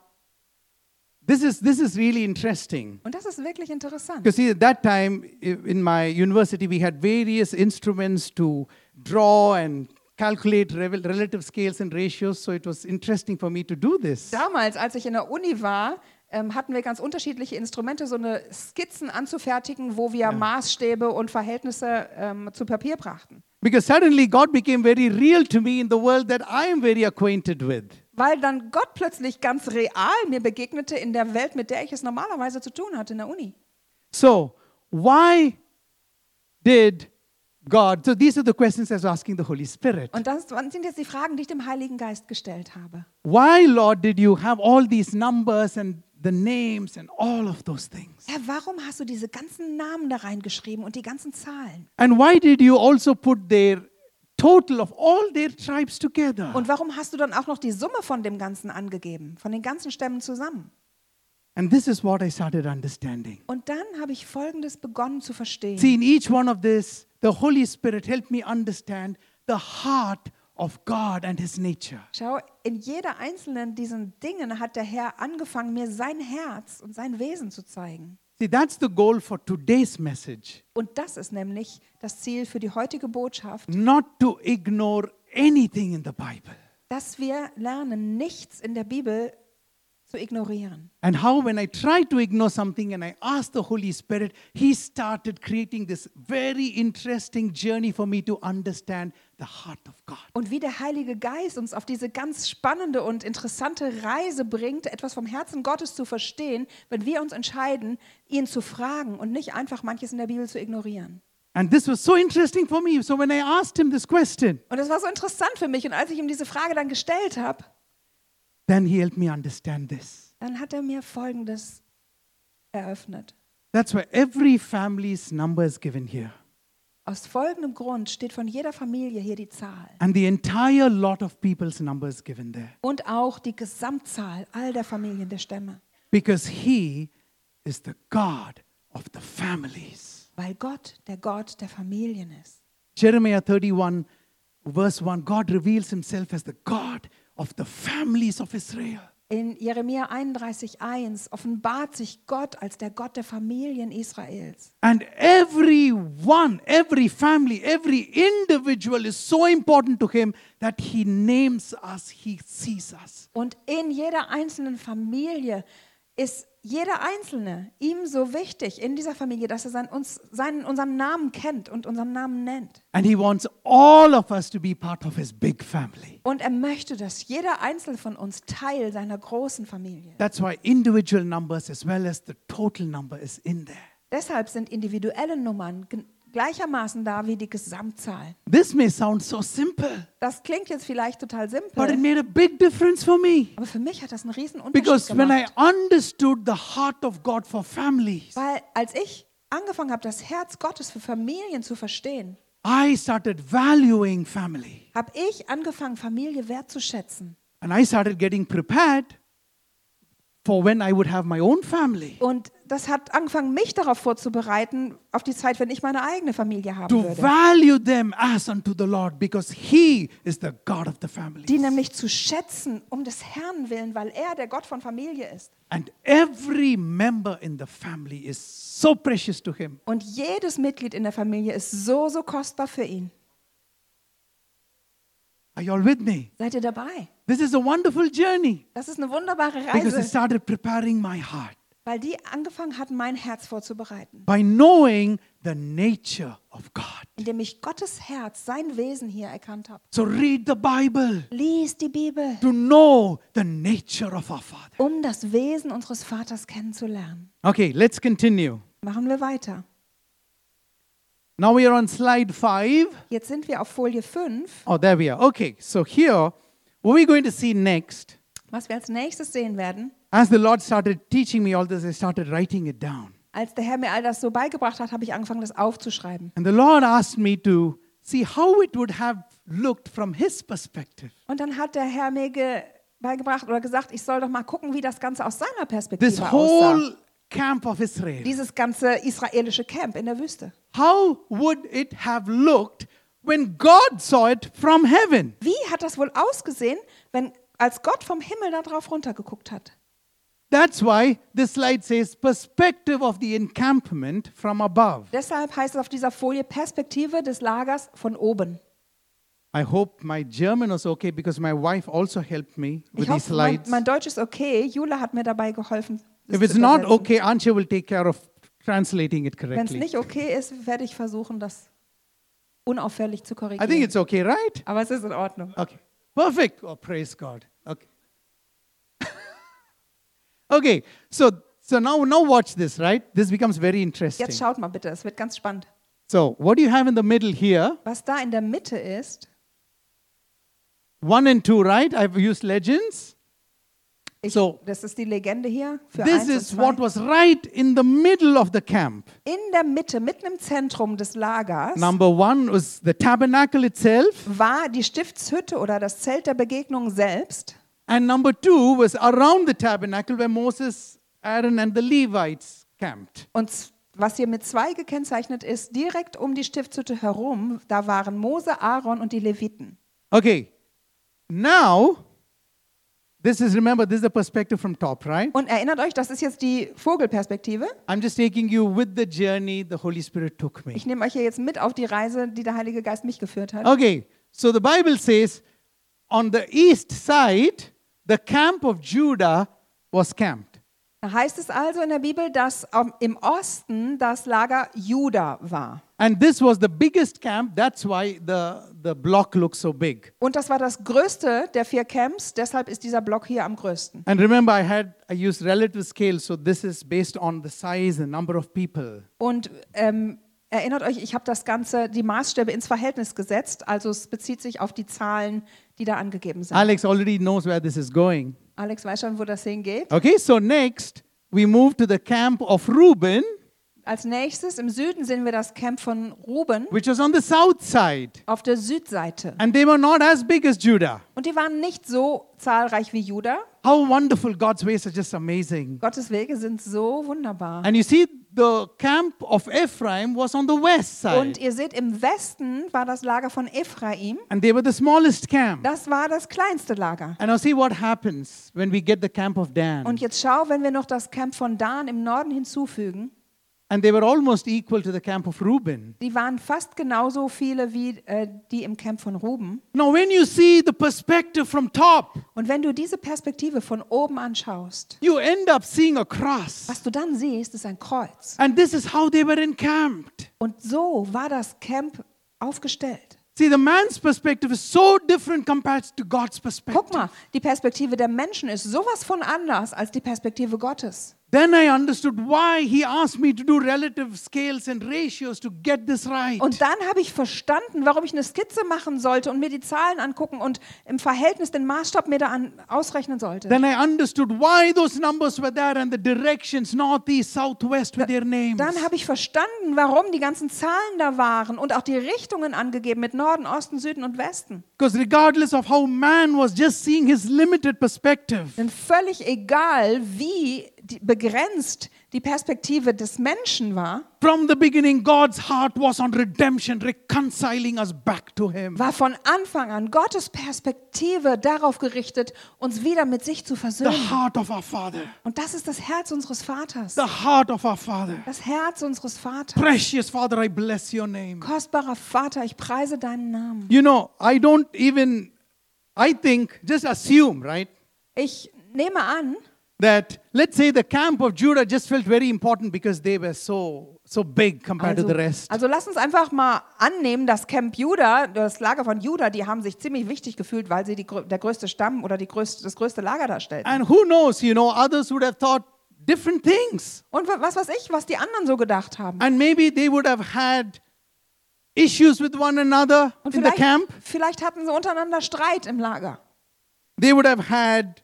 Speaker 1: this is, this is really interesting.
Speaker 2: Und das ist wirklich interessant.
Speaker 1: Because see, at that time i- in my university, we had various instruments to draw and calculate revel- relative scales and ratios, so it was interesting for me to do this.
Speaker 2: Damals, als ich in der Uni war, ähm, hatten wir ganz unterschiedliche Instrumente, so eine Skizzen anzufertigen, wo wir Maßstäbe und Verhältnisse ähm, zu Papier brachten.
Speaker 1: Because suddenly God became very real to me in the world that I am very acquainted with.
Speaker 2: Weil dann Gott plötzlich ganz real mir begegnete in der Welt, mit der ich es normalerweise zu tun hatte in der Uni.
Speaker 1: So, why did God, so these are the questions I was asking the Holy Spirit.
Speaker 2: Und das sind jetzt die Fragen, die ich dem Heiligen Geist gestellt habe.
Speaker 1: Why, Lord, did you have all these numbers and the names and all of those things?
Speaker 2: Herr, warum hast du diese ganzen Namen da reingeschrieben und die ganzen Zahlen?
Speaker 1: And why did you also put their total of all their tribes together?
Speaker 2: Und warum hast du dann auch noch die Summe von dem Ganzen angegeben, von den ganzen Stämmen zusammen?
Speaker 1: And this is what I started understanding.
Speaker 2: Und dann habe ich Folgendes begonnen zu verstehen.
Speaker 1: See, in each one of this, the Holy Spirit helped me understand the heart of God and His nature.
Speaker 2: Schau, in jeder einzelnen diesen Dingen hat der Herr angefangen, mir sein Herz und sein Wesen zu zeigen.
Speaker 1: See, that's the goal for today's message.
Speaker 2: Und das ist nämlich das Ziel für die heutige Botschaft,
Speaker 1: Not to ignore anything in the Bible.
Speaker 2: dass wir lernen, nichts in der Bibel zu ignorieren.
Speaker 1: And how, when I tried to ignore something and I asked the Holy Spirit, He started creating this very interesting journey for me to understand the heart of God.
Speaker 2: Und wie der Heilige Geist uns auf diese ganz spannende und interessante Reise bringt, etwas vom Herzen Gottes zu verstehen, wenn wir uns entscheiden, ihn zu fragen und nicht einfach manches in der Bibel zu ignorieren.
Speaker 1: And this was so interesting for me. So when I asked Him this question,
Speaker 2: Und das war so interessant für mich. Und als ich ihm diese Frage dann gestellt habe,
Speaker 1: then He helped me understand this.
Speaker 2: dann hat er mir Folgendes eröffnet.
Speaker 1: That's why every family's number is given here.
Speaker 2: Aus folgendem Grund steht von jeder Familie hier die Zahl.
Speaker 1: And the entire lot of people's number is given there.
Speaker 2: Und auch die Gesamtzahl all der Familien der Stämme.
Speaker 1: Because He is the God of the families.
Speaker 2: Weil Gott der Gott der Familien ist.
Speaker 1: Jeremiah thirty-one, verse one, God reveals Himself as the God of the families of Israel.
Speaker 2: In Jeremia einunddreißig eins offenbart sich Gott als der Gott der Familien Israels.
Speaker 1: And every one, every family, every individual is so important to Him that He names us, He sees us.
Speaker 2: Und in jeder einzelnen Familie ist jeder Einzelne ihm so wichtig in dieser Familie, dass er sein, uns, seinen, unseren Namen kennt und unseren Namen nennt.
Speaker 1: And he wants all of us to be part of his big family.
Speaker 2: Und er möchte, dass jeder Einzelne von uns Teil seiner großen Familie ist.
Speaker 1: That's why individual numbers as well as the total number is in there.
Speaker 2: Deshalb sind individuelle Nummern gen- gleichermaßen da wie die Gesamtzahl.
Speaker 1: This may sound so simple,
Speaker 2: Das klingt jetzt vielleicht total
Speaker 1: but it
Speaker 2: simpel,
Speaker 1: made a big difference for me.
Speaker 2: aber für mich hat das einen riesen Unterschied
Speaker 1: Because when I
Speaker 2: gemacht.
Speaker 1: understood the heart of God for families,
Speaker 2: Weil als ich angefangen habe, das Herz Gottes für Familien zu verstehen,
Speaker 1: I started valuing family.
Speaker 2: habe ich angefangen, Familie wertzuschätzen.
Speaker 1: And I started getting prepared for when I would have my own family.
Speaker 2: Und das hat angefangen, mich darauf vorzubereiten, auf die Zeit, wenn ich meine eigene Familie haben
Speaker 1: To
Speaker 2: würde.
Speaker 1: value them as unto the Lord, because He is the God of the family.
Speaker 2: Die nämlich zu schätzen, um des Herrn willen, weil er der Gott von Familie ist.
Speaker 1: And every member in the family is so precious to Him.
Speaker 2: Und jedes Mitglied in der Familie ist so, so kostbar für ihn.
Speaker 1: Are you all with me?
Speaker 2: Seid ihr dabei?
Speaker 1: This is a wonderful journey
Speaker 2: Das ist eine wunderbare
Speaker 1: because it
Speaker 2: Reise,
Speaker 1: started preparing my heart
Speaker 2: weil die angefangen hat, mein Herz vorzubereiten.
Speaker 1: by knowing the nature of God.
Speaker 2: Indem ich Gottes Herz, sein Wesen hier erkannt habe.
Speaker 1: So read the Bible
Speaker 2: Lies die Bibel,
Speaker 1: to know the nature of our Father.
Speaker 2: um das Wesen unseres Vaters kennenzulernen.
Speaker 1: Okay, let's continue.
Speaker 2: Machen wir weiter.
Speaker 1: Now we are on slide five.
Speaker 2: Jetzt sind wir auf Folie fünf.
Speaker 1: Oh, there we are. Okay, so here, what we're going to see next,
Speaker 2: Was wir als nächstes sehen werden,
Speaker 1: as the Lord started teaching me all this, I started writing it down.
Speaker 2: als der Herr mir all das so beigebracht hat, habe ich angefangen, das aufzuschreiben.
Speaker 1: And the Lord asked me to see how it would have looked from His perspective.
Speaker 2: Und dann hat der Herr mir ge beigebracht oder gesagt, ich soll doch mal gucken, wie das Ganze aus seiner
Speaker 1: This
Speaker 2: Perspektive aussah.
Speaker 1: whole camp of Israel.
Speaker 2: Dieses ganze israelische Camp in der Wüste.
Speaker 1: How would it have looked when God saw it from heaven?
Speaker 2: Wie hat das wohl ausgesehen, wenn als Gott vom Himmel da drauf runtergeguckt hat?
Speaker 1: That's why this slide says perspective of the encampment from above.
Speaker 2: Deshalb heißt es auf dieser Folie Perspektive des Lagers von oben.
Speaker 1: I hope my German was okay because my wife also helped me with
Speaker 2: Ich
Speaker 1: these
Speaker 2: hoffe, mein,
Speaker 1: slides.
Speaker 2: mein Deutsch ist okay. Jula hat mir dabei geholfen. das
Speaker 1: If it's
Speaker 2: zu
Speaker 1: not
Speaker 2: übersetzen.
Speaker 1: okay, Antje will take care of translating it
Speaker 2: Wenn es
Speaker 1: correctly.
Speaker 2: nicht okay ist, werde ich versuchen, das unauffällig zu
Speaker 1: I think
Speaker 2: korrigieren.
Speaker 1: it's okay, right?
Speaker 2: Aber es ist in Ordnung.
Speaker 1: Okay. Perfect. Oh, praise God. Okay. Okay. So so now now watch this, right? This becomes very interesting.
Speaker 2: Jetzt schaut mal bitte, es wird ganz spannend.
Speaker 1: So what do you have in the middle here?
Speaker 2: Was da in der Mitte ist,
Speaker 1: One and two, right? I've used legends.
Speaker 2: ich,
Speaker 1: So,
Speaker 2: das ist die Legende hier für
Speaker 1: This
Speaker 2: eins und
Speaker 1: is what
Speaker 2: zwei.
Speaker 1: was right in the middle of the camp.
Speaker 2: In der Mitte, mitten im Zentrum des Lagers,
Speaker 1: Number one was the tabernacle itself,
Speaker 2: war die Stiftshütte oder das Zelt der Begegnung selbst.
Speaker 1: and number two was around the tabernacle where Moses, Aaron, and the Levites camped.
Speaker 2: Und z- was hier mit zwei gekennzeichnet ist, direkt um die Stiftshütte herum, da waren Mose, Aaron und die Leviten.
Speaker 1: Okay, now, this is, remember, this is the perspective from top, right?
Speaker 2: Und erinnert euch, das ist jetzt die Vogelperspektive.
Speaker 1: I'm just taking you with the journey the Holy Spirit took me.
Speaker 2: Ich nehme euch hier jetzt mit auf die Reise, die der Heilige Geist mich geführt hat.
Speaker 1: Okay, so the Bible says on the east side, the camp of Judah was camped.
Speaker 2: Da heißt es also in der Bibel, dass ähm, im Osten das Lager Juda war.
Speaker 1: And this was the biggest camp, that's why the, the block looks so big.
Speaker 2: Und das war das größte der vier Camps, deshalb ist dieser Block hier am größten.
Speaker 1: And remember, I had I used relative scale, so this is based on the size and number of people.
Speaker 2: Und ähm, erinnert euch, ich habe das Ganze, die Maßstäbe ins Verhältnis gesetzt, also es bezieht sich auf die Zahlen, die da angegeben sind.
Speaker 1: Alex already knows where this is going.
Speaker 2: Alex weiß schon, wo das hingeht.
Speaker 1: Okay, so next we move to the camp of Reuben,
Speaker 2: Als nächstes im Süden sehen wir das Camp von Ruben
Speaker 1: which was on the south side.
Speaker 2: auf der Südseite.
Speaker 1: And they were not as big as Judah.
Speaker 2: Und die waren nicht so zahlreich wie Juda.
Speaker 1: How wonderful, God's ways are just amazing.
Speaker 2: Gottes Wege sind so wunderbar.
Speaker 1: And you see, the camp of Ephraim was on the west
Speaker 2: Und
Speaker 1: side.
Speaker 2: ihr seht, im Westen war das Lager von Ephraim.
Speaker 1: And they were the smallest camp.
Speaker 2: Das war das kleinste Lager.
Speaker 1: And now see what happens when we get the camp of Dan.
Speaker 2: Und jetzt schau, wenn wir noch das Camp von Dan im Norden hinzufügen.
Speaker 1: And they were almost equal to the camp of Reuben.
Speaker 2: Die waren fast genauso viele wie äh, die im Camp von Ruben.
Speaker 1: Now, when you see the perspective from top,
Speaker 2: Und wenn du diese Perspektive von oben anschaust,
Speaker 1: you end up seeing a cross.
Speaker 2: was du dann siehst, ist ein Kreuz.
Speaker 1: And this is how they were encamped.
Speaker 2: Und so war das Camp aufgestellt.
Speaker 1: See, the man's perspective is so different compared to God's perspective.
Speaker 2: Guck mal, die Perspektive der Menschen ist sowas von anders als die Perspektive Gottes.
Speaker 1: Then I understood why he asked me to do relative scales and ratios to get this right.
Speaker 2: Und dann habe ich verstanden, warum ich eine Skizze machen sollte und mir die Zahlen angucken und im Verhältnis den Maßstab mir da an, ausrechnen sollte.
Speaker 1: Then I understood why those numbers were there and the directions, northeast, southwest, with their names.
Speaker 2: Dann habe ich verstanden, warum die ganzen Zahlen da waren und auch die Richtungen angegeben mit Norden, Osten, Süden und Westen.
Speaker 1: Because regardless of how man was just seeing his limited perspective,
Speaker 2: Denn völlig egal, wie die, begrenzt die Perspektive des Menschen war,
Speaker 1: from the beginning, God's heart was on redemption, reconciling us back to Him.
Speaker 2: war von Anfang an Gottes Perspektive darauf gerichtet, uns wieder mit sich zu
Speaker 1: The
Speaker 2: versöhnen.
Speaker 1: heart of our Father.
Speaker 2: Und das ist das Herz unseres Vaters.
Speaker 1: The heart of our Father.
Speaker 2: Das Herz unseres Vaters.
Speaker 1: Precious Father, I bless your name.
Speaker 2: Kostbarer Vater, ich preise deinen Namen.
Speaker 1: You know, I don't even, I think, just assume, right,
Speaker 2: Ich nehme an,
Speaker 1: that let's say the camp of Judah just felt very important because they were so, so big compared
Speaker 2: also,
Speaker 1: to the rest.
Speaker 2: also lass uns einfach mal annehmen, dass Camp Judah, das Lager von Judah, die haben sich ziemlich wichtig gefühlt, weil sie die, grö- der größte Stamm oder die größte, das größte Lager darstellten.
Speaker 1: And who knows, you know, others would have thought different things.
Speaker 2: Und wa- was weiß ich, was die anderen so gedacht haben.
Speaker 1: And maybe they would have had issues with one another
Speaker 2: Und
Speaker 1: in the
Speaker 2: vielleicht,
Speaker 1: camp.
Speaker 2: vielleicht hatten sie untereinander Streit im Lager.
Speaker 1: They would have had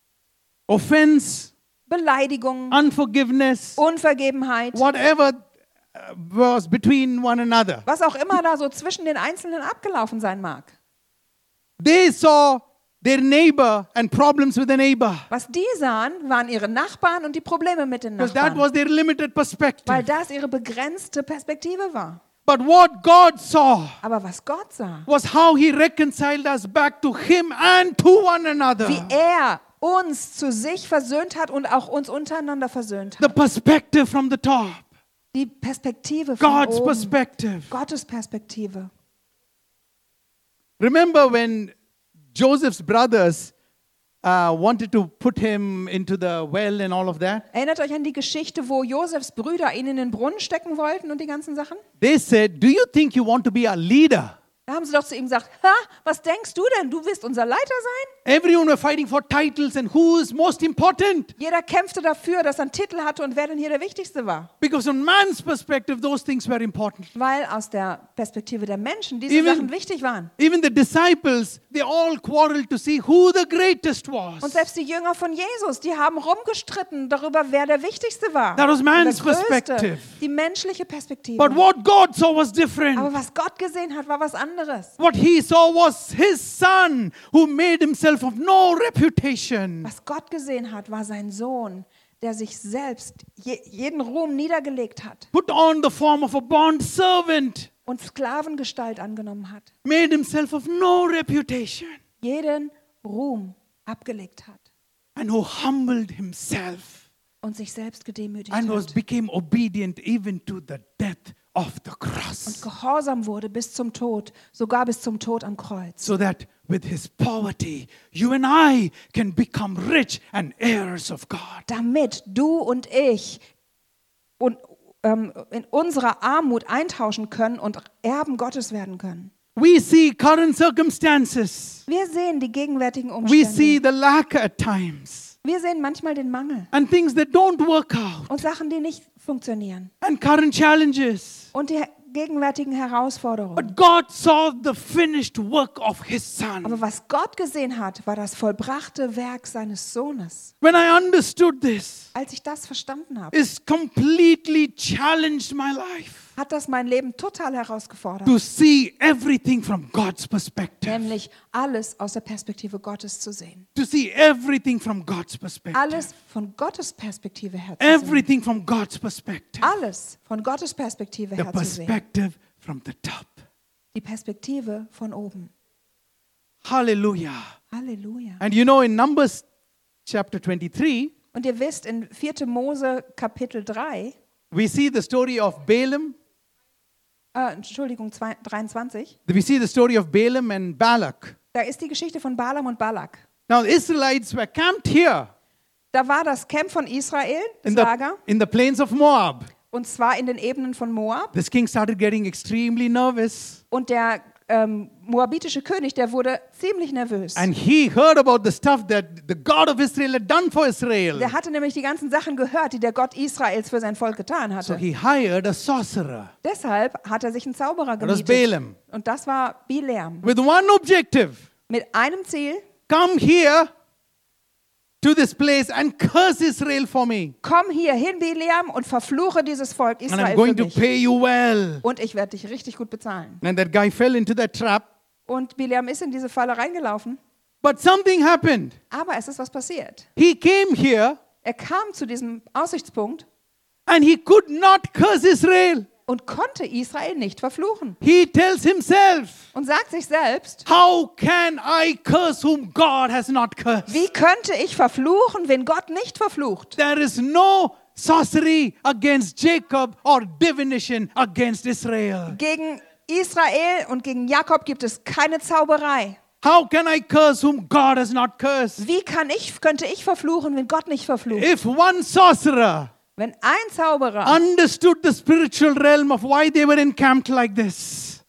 Speaker 1: offense,
Speaker 2: Beleidigungen,
Speaker 1: unforgiveness,
Speaker 2: Unvergebenheit,
Speaker 1: whatever uh, was between one another.
Speaker 2: was auch immer da so zwischen den Einzelnen abgelaufen sein mag.
Speaker 1: They saw their neighbor and problems with the neighbor
Speaker 2: Was die sahen, waren ihre Nachbarn und die Probleme mit den
Speaker 1: because that
Speaker 2: Nachbarn,
Speaker 1: was their limited
Speaker 2: weil
Speaker 1: perspective.
Speaker 2: das ihre begrenzte Perspektive war.
Speaker 1: But what God saw
Speaker 2: Aber was Gott sah,
Speaker 1: was how He reconciled us back to Him and to one another.
Speaker 2: wie er uns zu sich versöhnt hat und auch uns untereinander versöhnt
Speaker 1: The
Speaker 2: hat.
Speaker 1: perspective from the top,
Speaker 2: Die Perspektive von
Speaker 1: God's
Speaker 2: oben,
Speaker 1: perspective.
Speaker 2: Gottes Perspektive.
Speaker 1: Remember when Joseph's brothers uh, wanted to put him into the well and all of that?
Speaker 2: Erinnert euch an die Geschichte, wo Josefs Brüder ihn in den Brunnen stecken wollten und die ganzen Sachen?
Speaker 1: They said, "Do you think you want to be a leader?"
Speaker 2: Da haben sie doch zu ihm gesagt, ha, was denkst du denn? Du wirst unser Leiter sein?
Speaker 1: Everyone were fighting for titles and who is most important.
Speaker 2: Jeder kämpfte dafür, dass er einen Titel hatte und wer denn hier der Wichtigste war.
Speaker 1: Because from man's perspective, those things were important.
Speaker 2: Weil aus der Perspektive der Menschen diese
Speaker 1: Even-
Speaker 2: Sachen wichtig waren.
Speaker 1: Even the disciples, they all quarreled to see who the greatest was.
Speaker 2: Und selbst die Jünger von Jesus, die haben rumgestritten darüber, wer der Wichtigste war.
Speaker 1: That was man's
Speaker 2: der Größte.
Speaker 1: perspective.
Speaker 2: Die menschliche Perspektive.
Speaker 1: But what God saw was
Speaker 2: Aber
Speaker 1: different.
Speaker 2: was Gott gesehen hat, war was anderes.
Speaker 1: What He saw was His Son who made Himself of no reputation.
Speaker 2: Was Gott gesehen hat, war sein Sohn, der sich selbst je, jeden Ruhm niedergelegt hat
Speaker 1: Put on the form of a bond servant.
Speaker 2: und Sklavengestalt angenommen hat.
Speaker 1: Made Himself of no reputation.
Speaker 2: Jeden Ruhm abgelegt hat
Speaker 1: And who humbled Himself.
Speaker 2: und sich selbst gedemütigt
Speaker 1: And was
Speaker 2: hat
Speaker 1: became obedient even to the death of the
Speaker 2: und
Speaker 1: cross.
Speaker 2: gehorsam wurde bis zum Tod, sogar bis zum Tod am Kreuz.
Speaker 1: So that with His poverty, you and I can become rich and heirs of God.
Speaker 2: Damit du und ich und, ähm, in unserer Armut eintauschen können und Erben Gottes werden können.
Speaker 1: We see current circumstances.
Speaker 2: Wir sehen die gegenwärtigen
Speaker 1: We see
Speaker 2: Umstände.
Speaker 1: the lack at times.
Speaker 2: Wir sehen manchmal den Mangel
Speaker 1: And things that don't work out.
Speaker 2: und Sachen, die nicht funktionieren.
Speaker 1: And current challenges.
Speaker 2: Und die gegenwärtigen Herausforderungen.
Speaker 1: But God saw the finished work of His Son.
Speaker 2: Aber was Gott gesehen hat, war das vollbrachte Werk seines Sohnes.
Speaker 1: When I understood this,
Speaker 2: Als ich das verstanden habe,
Speaker 1: it's completely challenged my life
Speaker 2: hat das mein Leben total herausgefordert.
Speaker 1: to see everything from God's perspective.
Speaker 2: Nämlich alles aus der Perspektive Gottes zu sehen.
Speaker 1: To see everything from God's perspective.
Speaker 2: Alles von Gottes Perspektive her zu sehen.
Speaker 1: Everything from God's perspective.
Speaker 2: Alles von Gottes Perspektive
Speaker 1: The
Speaker 2: her zu sehen.
Speaker 1: perspective from the top.
Speaker 2: Die Perspektive von oben.
Speaker 1: Hallelujah.
Speaker 2: Halleluja.
Speaker 1: And you know, in Numbers chapter twenty-three,
Speaker 2: Und ihr wisst, in vierte Mose Kapitel drei,
Speaker 1: we see the story of Balaam.
Speaker 2: Äh, Entschuldigung, zwei- dreiundzwanzig.
Speaker 1: We see the story of Balaam and Balak.
Speaker 2: Da ist die Geschichte von Balaam und Balak.
Speaker 1: Now, the Israelites were camped here
Speaker 2: Da war das Camp von Israel, das
Speaker 1: in the,
Speaker 2: Lager,
Speaker 1: in the plains of Moab.
Speaker 2: und zwar in den Ebenen von Moab.
Speaker 1: This king started getting extremely nervous.
Speaker 2: Und der ähm, moabitische König, der wurde ziemlich nervös.
Speaker 1: And he heard about the stuff that the God of Israel had done for Israel.
Speaker 2: Der hatte nämlich die ganzen Sachen gehört, die der Gott Israels für sein Volk getan
Speaker 1: So
Speaker 2: hatte.
Speaker 1: he hired a sorcerer.
Speaker 2: Deshalb hat er sich einen Zauberer
Speaker 1: That was
Speaker 2: gemietet.
Speaker 1: Balaam.
Speaker 2: Und das war Bileam.
Speaker 1: With one objective.
Speaker 2: Mit einem Ziel:
Speaker 1: Come here to this place and curse Israel for me.
Speaker 2: Komm hier hin, Bileam, und verfluche dieses Volk
Speaker 1: And I'm
Speaker 2: Israel
Speaker 1: going
Speaker 2: für
Speaker 1: to
Speaker 2: mich.
Speaker 1: pay you well.
Speaker 2: Und ich werde dich richtig gut bezahlen.
Speaker 1: And that guy fell into that trap.
Speaker 2: Und Bileam ist in diese Falle reingelaufen.
Speaker 1: But something happened.
Speaker 2: Aber es ist was passiert.
Speaker 1: He came here
Speaker 2: Er kam zu diesem Aussichtspunkt
Speaker 1: and he could not curse Israel.
Speaker 2: und konnte Israel nicht verfluchen.
Speaker 1: He tells himself,
Speaker 2: Und sagt sich selbst:
Speaker 1: how can I curse whom God has not cursed?
Speaker 2: Wie könnte ich verfluchen, wenn Gott nicht verflucht?
Speaker 1: There is no sorcery against Jacob or divination against Israel.
Speaker 2: Gegen Israel und gegen Jakob gibt es keine Zauberei.
Speaker 1: How can I curse whom God has not cursed?
Speaker 2: Wie kann ich, könnte ich verfluchen, wenn Gott nicht verflucht?
Speaker 1: If one sorcerer
Speaker 2: Wenn ein Zauberer
Speaker 1: understood the spiritual realm of why they were encamped like this,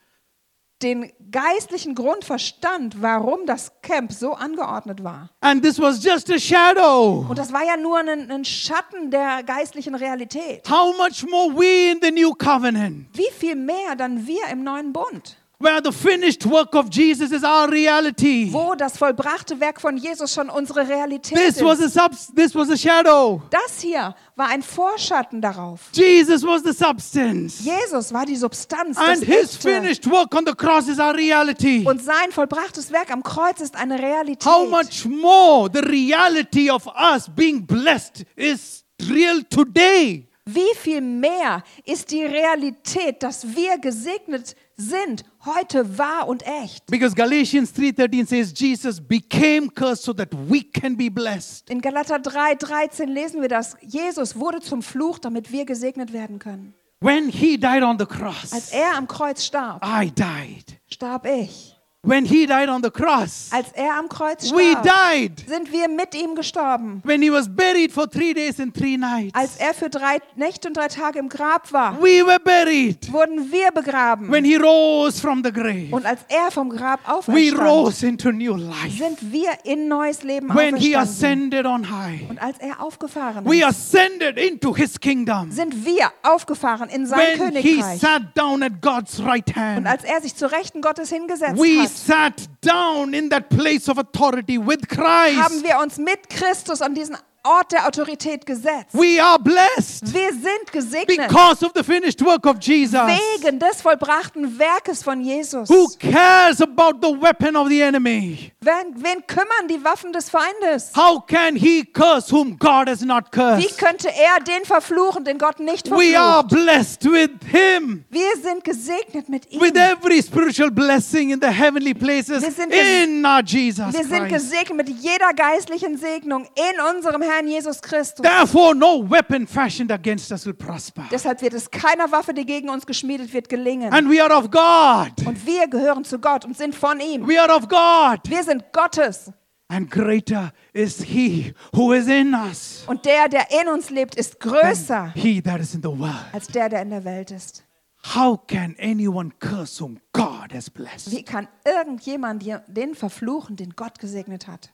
Speaker 2: den geistlichen Grund verstand, warum das Camp so angeordnet war.
Speaker 1: and this was just a shadow,
Speaker 2: Und das war ja nur ein, ein Schatten der geistlichen Realität.
Speaker 1: how much more we in the new covenant,
Speaker 2: Wie viel mehr dann wir im neuen Bund,
Speaker 1: where the finished work of Jesus is our reality.
Speaker 2: wo das vollbrachte Werk von Jesus schon unsere Realität
Speaker 1: This was
Speaker 2: ist.
Speaker 1: a subs- this was a shadow.
Speaker 2: Das hier war ein Vorschatten darauf.
Speaker 1: Jesus was the substance.
Speaker 2: Jesus war die Substanz, das
Speaker 1: And his
Speaker 2: Echte.
Speaker 1: finished work on the cross is our reality.
Speaker 2: Und sein vollbrachtes Werk am Kreuz ist eine Realität.
Speaker 1: How much more the reality of us being blessed is real today.
Speaker 2: Wie viel mehr ist die Realität, dass wir gesegnet sind, heute wahr und echt?
Speaker 1: Because Galatians three thirteen says Jesus became cursed so that we can be blessed.
Speaker 2: In Galater drei dreizehn lesen wir das: Jesus wurde zum Fluch, damit wir gesegnet werden können.
Speaker 1: When he died on the
Speaker 2: Als
Speaker 1: cross,
Speaker 2: er am Kreuz starb,
Speaker 1: I died.
Speaker 2: starb ich.
Speaker 1: When he died on the cross,
Speaker 2: Als er am Kreuz
Speaker 1: we
Speaker 2: starb,
Speaker 1: died.
Speaker 2: sind wir mit ihm gestorben.
Speaker 1: When he was buried for three days and three nights,
Speaker 2: Als er für drei Nächte und drei Tage im Grab war,
Speaker 1: we were buried.
Speaker 2: wurden wir begraben.
Speaker 1: When he rose from the grave,
Speaker 2: Und als er vom Grab
Speaker 1: we
Speaker 2: auferstand,
Speaker 1: rose into new life.
Speaker 2: sind wir in neues Leben
Speaker 1: When he
Speaker 2: auferstanden.
Speaker 1: ascended on high,
Speaker 2: Und als er aufgefahren
Speaker 1: we
Speaker 2: ist,
Speaker 1: ascended into his kingdom.
Speaker 2: sind wir aufgefahren in sein
Speaker 1: When he
Speaker 2: Königreich.
Speaker 1: sat down at God's right
Speaker 2: Und
Speaker 1: hand,
Speaker 2: als er sich zur Rechten Gottes hingesetzt
Speaker 1: we
Speaker 2: hat,
Speaker 1: sat down in that place of authority with
Speaker 2: haben
Speaker 1: Christ.
Speaker 2: wir uns mit Christus an diesen Ort der Autorität gesetzt.
Speaker 1: We are blessed
Speaker 2: Wir sind gesegnet
Speaker 1: because of the finished work of Jesus.
Speaker 2: wegen des vollbrachten Werkes von Jesus.
Speaker 1: Who cares about the weapon of the enemy?
Speaker 2: Wen, wen kümmern die Waffen des Feindes?
Speaker 1: How can he curse whom God has not
Speaker 2: Wie
Speaker 1: cursed?
Speaker 2: könnte er den verfluchen, den Gott nicht
Speaker 1: We are
Speaker 2: verflucht?
Speaker 1: blessed with him.
Speaker 2: Wir sind gesegnet mit ihm.
Speaker 1: With every spiritual blessing in the heavenly places
Speaker 2: Wir sind ges-
Speaker 1: in our Jesus
Speaker 2: Wir sind
Speaker 1: Christ.
Speaker 2: gesegnet mit jeder geistlichen Segnung in unserem Herrn Jesus Christus.
Speaker 1: Therefore, no weapon fashioned against us will prosper.
Speaker 2: Deshalb wird es keiner Waffe, die gegen uns geschmiedet wird, gelingen.
Speaker 1: And we are of God.
Speaker 2: Und wir gehören zu Gott und sind von ihm.
Speaker 1: We are of God.
Speaker 2: Wir sind Gottes.
Speaker 1: And greater is he who is in us
Speaker 2: Und der, der in uns lebt, ist größer
Speaker 1: than he that is in the world.
Speaker 2: als der, der in der Welt ist.
Speaker 1: How can anyone curse whom God has blessed?
Speaker 2: Wie kann irgendjemand den verfluchen, den Gott gesegnet hat?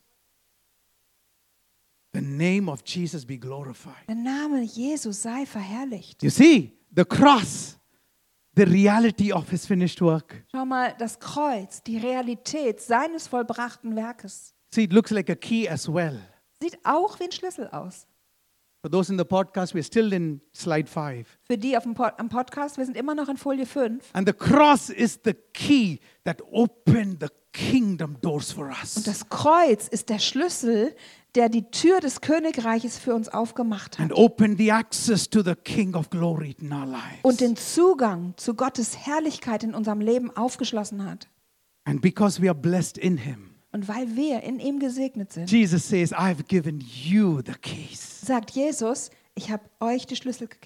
Speaker 1: The name of Jesus be glorified.
Speaker 2: Der Name Jesus sei verherrlicht.
Speaker 1: You see, the cross, the reality of his finished work.
Speaker 2: Schau mal, das Kreuz, die Realität seines vollbrachten Werkes,
Speaker 1: See, it looks like a key as well.
Speaker 2: sieht auch wie ein Schlüssel aus.
Speaker 1: For those in the podcast, we're still in slide five.
Speaker 2: Für die auf dem Pod, am Podcast, wir sind immer noch in Folie fünf.
Speaker 1: And the cross is the key that opened the kingdom doors for
Speaker 2: Und
Speaker 1: us.
Speaker 2: das Kreuz ist der Schlüssel, der die Tür des Königreiches für uns aufgemacht hat.
Speaker 1: And opened the access to the King of glory in our lives.
Speaker 2: Und den Zugang zu Gottes Herrlichkeit in unserem Leben aufgeschlossen hat.
Speaker 1: And because we are blessed in him,
Speaker 2: Und weil wir in ihm gesegnet sind,
Speaker 1: Jesus says, I've given you the keys.
Speaker 2: sagt Jesus, ich habe euch die Schlüssel gegeben.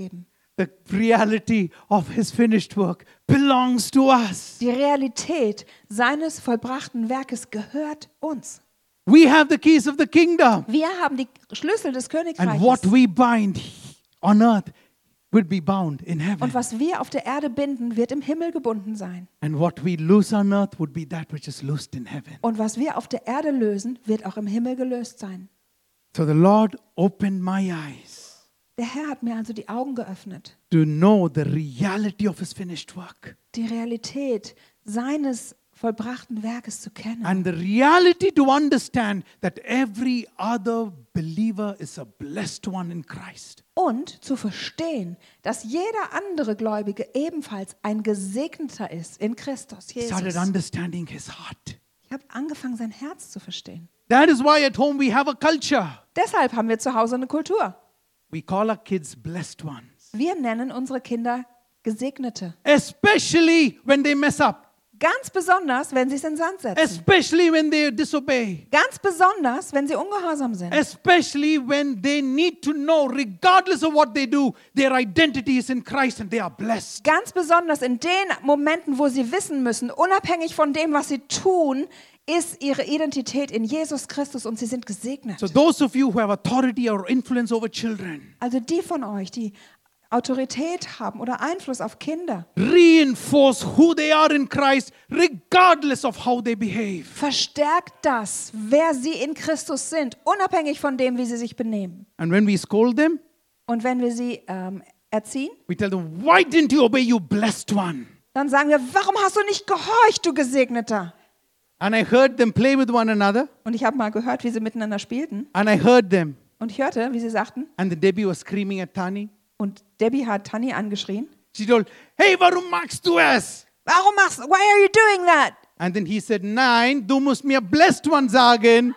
Speaker 1: the reality of his finished work belongs to us.
Speaker 2: Die Realität seines vollbrachten Werkes gehört uns.
Speaker 1: We have the keys of the kingdom.
Speaker 2: Wir haben die Schlüssel des
Speaker 1: And
Speaker 2: Königreiches.
Speaker 1: what we bind on earth will be bound in heaven.
Speaker 2: Und was wir auf der Erde binden, wird im Himmel gebunden sein.
Speaker 1: And what we loose on earth would be that which is loosed in heaven.
Speaker 2: Und was wir auf der Erde lösen, wird auch im Himmel gelöst sein.
Speaker 1: So the Lord opened my eyes
Speaker 2: Der Herr hat mir also die Augen geöffnet.
Speaker 1: to know the reality of his finished work.
Speaker 2: Die Realität seines vollbrachten Werkes zu kennen.
Speaker 1: And the reality to understand that every other believer is a blessed one in Christ.
Speaker 2: Und zu verstehen, dass jeder andere Gläubige ebenfalls ein Gesegneter ist in Christus
Speaker 1: Started
Speaker 2: Jesus.
Speaker 1: understanding his heart.
Speaker 2: Ich habe angefangen, sein Herz zu verstehen.
Speaker 1: That is why at home we have a culture.
Speaker 2: Deshalb haben wir zu Hause eine Kultur.
Speaker 1: We call our kids blessed ones,
Speaker 2: Wir nennen unsere Kinder Gesegnete.
Speaker 1: especially when they mess up,
Speaker 2: Ganz besonders, wenn sie es in den Sand setzen.
Speaker 1: especially when they disobey,
Speaker 2: Ganz besonders, wenn sie ungehorsam sind.
Speaker 1: especially when they need to know, regardless of what they do, their identity is in Christ and they are blessed.
Speaker 2: Ganz besonders in den Momenten, wo sie wissen müssen, unabhängig von dem, was sie tun, ist ihre Identität in Jesus Christus und sie sind gesegnet.
Speaker 1: So those of you who have authority or influence over children,
Speaker 2: Also die von euch, die Autorität haben oder Einfluss auf Kinder,
Speaker 1: reinforce who they are in Christ, regardless of how they behave.
Speaker 2: verstärkt das, wer sie in Christus sind, unabhängig von dem, wie sie sich benehmen.
Speaker 1: And when we scold them,
Speaker 2: Und wenn wir sie ähm, erziehen,
Speaker 1: we tell them, why didn't you obey, you blessed one?
Speaker 2: dann sagen wir, warum hast du nicht gehorcht, du Gesegneter?
Speaker 1: And I heard them play with one another,
Speaker 2: Und ich habe mal gehört, wie sie miteinander spielten.
Speaker 1: and I heard them.
Speaker 2: Und ich hörte, wie sie sagten,
Speaker 1: And then Debbie was screaming at Tani.
Speaker 2: und Debbie hat Tani angeschrien.
Speaker 1: She told, hey, warum magst du es?
Speaker 2: Warum machst du, why are you doing that?
Speaker 1: And then he said, nein, du musst mir blessed one sagen.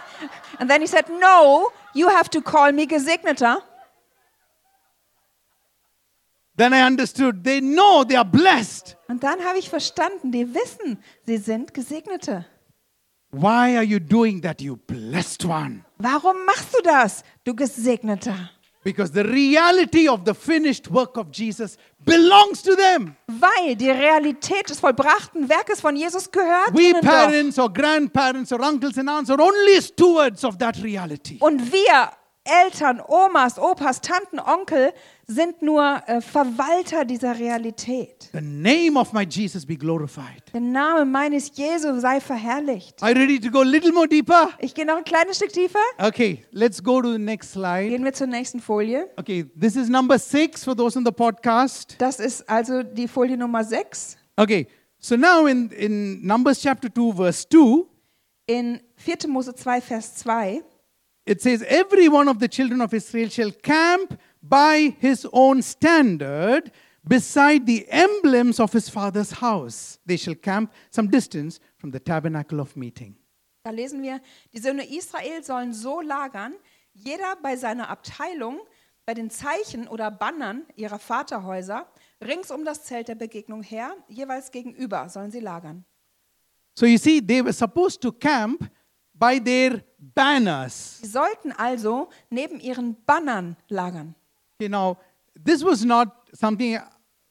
Speaker 2: And then he said, no, you have to call me Gesegneter.
Speaker 1: Then I understood, they know they are blessed.
Speaker 2: Und dann habe ich verstanden, die wissen, sie sind Gesegnete.
Speaker 1: Why are you doing that, you blessed one?
Speaker 2: Warum machst du das, du Gesegneter?
Speaker 1: Because the reality of the finished work of Jesus belongs to them.
Speaker 2: Weil die Realität des vollbrachten Werkes von Jesus gehört
Speaker 1: We
Speaker 2: ihnen doch.
Speaker 1: parents or grandparents or uncles and aunts are only stewards of that reality.
Speaker 2: Und wir, Eltern, Omas, Opas, Tanten, Onkel, sind nur äh, Verwalter dieser Realität.
Speaker 1: The name of my Jesus be glorified.
Speaker 2: Der Name meines Jesu sei verherrlicht.
Speaker 1: Are you ready to go a little more deeper?
Speaker 2: Ich gehe noch ein kleines Stück tiefer.
Speaker 1: Okay, let's go to the next slide.
Speaker 2: Gehen wir zur nächsten Folie.
Speaker 1: Okay, this is number six for those on the podcast.
Speaker 2: Das ist also die Folie Nummer sechs.
Speaker 1: Okay, so now in, in Numbers chapter two, verse two,
Speaker 2: In vierte Mose zwei, Vers zwei.
Speaker 1: it says, every one of the children of Israel shall camp by his own standard beside the emblems of his father's house. They shall camp some distance from the tabernacle of meeting.
Speaker 2: Da lesen wir, die Söhne Israel sollen so lagern, jeder bei seiner Abteilung, bei den Zeichen oder Bannern ihrer Vaterhäuser, rings um das Zelt der Begegnung her, jeweils gegenüber sollen sie lagern.
Speaker 1: So you see, they were supposed to camp by their banners.
Speaker 2: Sie sollten also neben ihren Bannern lagern.
Speaker 1: You know, this was not something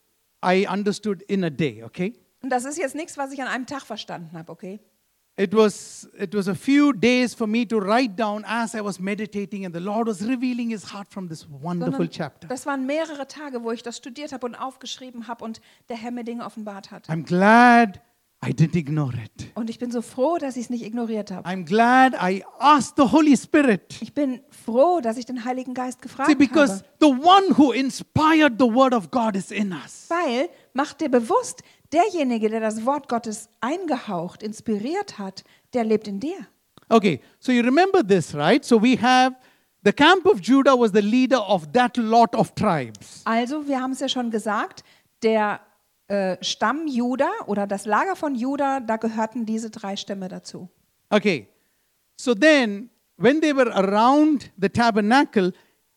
Speaker 1: I understood in a day, okay?
Speaker 2: Und das ist jetzt nichts, was ich an einem Tag verstanden habe, okay?
Speaker 1: It was, it was a few days for me to write down as I was meditating, and the Lord was revealing his heart from this wonderful
Speaker 2: Sondern
Speaker 1: chapter.
Speaker 2: das waren mehrere Tage, wo ich das studiert habe und aufgeschrieben habe und der Herr mir Dinge offenbart hat.
Speaker 1: I'm glad I didn't ignore it.
Speaker 2: Und ich bin so froh, dass ich es nicht ignoriert habe.
Speaker 1: I'm glad I asked the Holy Spirit.
Speaker 2: Ich bin froh, dass ich den Heiligen Geist gefragt
Speaker 1: See, because
Speaker 2: habe.
Speaker 1: the one who inspired the word of God is in us.
Speaker 2: Weil, mach dir bewusst, derjenige, der das Wort Gottes eingehaucht, inspiriert hat, der lebt in dir.
Speaker 1: Okay, so you remember this, right? So we have the camp of Judah was the leader of that lot of tribes.
Speaker 2: Also, wir haben es ja schon gesagt, der äh, Stamm Juda oder das Lager von Juda, da gehörten diese drei Stämme dazu.
Speaker 1: Okay, so then when they were around the tabernacle,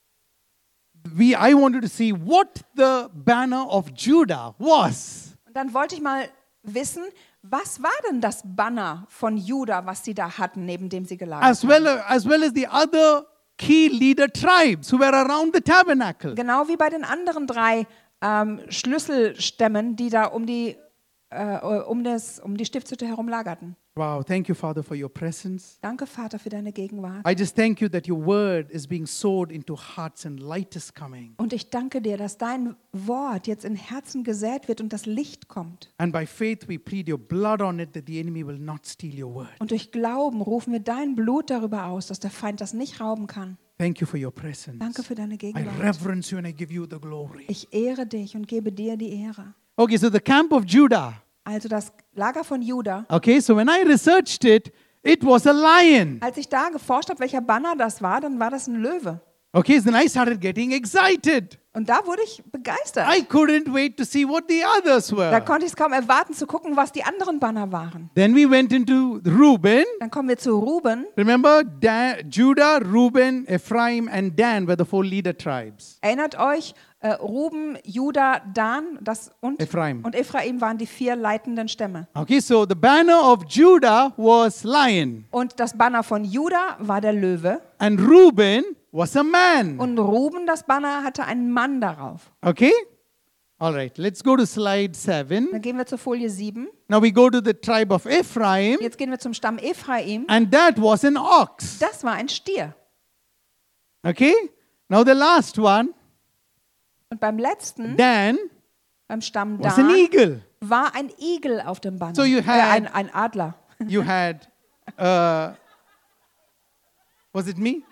Speaker 1: we I wanted to see what the banner of Judah was.
Speaker 2: Und dann wollte ich mal wissen, was war denn das Banner von Juda, was sie da hatten, neben dem sie gelagert
Speaker 1: As well
Speaker 2: haben?
Speaker 1: as well as the other key leader tribes who were around the tabernacle.
Speaker 2: Genau wie bei den anderen drei ähm, Schlüsselstämmen, die da um die, äh, um, das, um die Stiftshütte herum lagerten.
Speaker 1: Wow, thank you, Father, for your presence.
Speaker 2: Danke, Vater, für deine Gegenwart.
Speaker 1: I just thank you that your word is being sowed into hearts and light is coming.
Speaker 2: Und ich danke dir, dass dein Wort jetzt in Herzen gesät wird und das Licht kommt.
Speaker 1: And by faith we plead your blood on it that the enemy will not steal your word.
Speaker 2: Und durch Glauben rufen wir dein Blut darüber aus, dass der Feind das nicht rauben kann.
Speaker 1: Thank you for your presence.
Speaker 2: Danke für deine
Speaker 1: I
Speaker 2: Gegenwart.
Speaker 1: reverence you and I give you the glory.
Speaker 2: Ich ehre dich und gebe dir die Ehre.
Speaker 1: Okay, so the camp of Judah.
Speaker 2: Also das Lager von Juda.
Speaker 1: Okay, so when I researched it, it was a lion.
Speaker 2: Als ich da geforscht habe, welcher Banner das war, dann war das ein Löwe.
Speaker 1: Okay, so then I started getting excited.
Speaker 2: Und da wurde ich begeistert.
Speaker 1: I couldn't wait to see what the others
Speaker 2: Da
Speaker 1: were.
Speaker 2: konnte ich es kaum erwarten zu gucken, was die anderen Banner waren.
Speaker 1: Then we went into Reuben.
Speaker 2: Dann kommen wir zu Ruben.
Speaker 1: Remember, Dan, Judah, Reuben, Ephraim, and Dan were the four leader tribes.
Speaker 2: Erinnert euch, äh, Ruben, Juda, Dan das und,
Speaker 1: Ephraim.
Speaker 2: und Ephraim waren die vier leitenden Stämme.
Speaker 1: Okay, so the banner of Judah was lion,
Speaker 2: Und das Banner von Juda war der Löwe.
Speaker 1: and Reuben was a man.
Speaker 2: Und Ruben, das Banner, hatte einen Mann darauf.
Speaker 1: Okay? All right, let's go to slide seven.
Speaker 2: Dann gehen wir zur Folie sieben.
Speaker 1: Now we go to the tribe of Ephraim,
Speaker 2: Jetzt gehen wir zum Stamm Ephraim.
Speaker 1: and that was an ox.
Speaker 2: Das war ein Stier.
Speaker 1: Okay? Now the last one,
Speaker 2: Und beim letzten,
Speaker 1: Dan,
Speaker 2: beim Stamm
Speaker 1: was an
Speaker 2: Dan,
Speaker 1: eagle.
Speaker 2: war ein Igel auf dem Banner.
Speaker 1: So you
Speaker 2: äh,
Speaker 1: had-
Speaker 2: ein, ein Adler.
Speaker 1: You had, uh, was it me?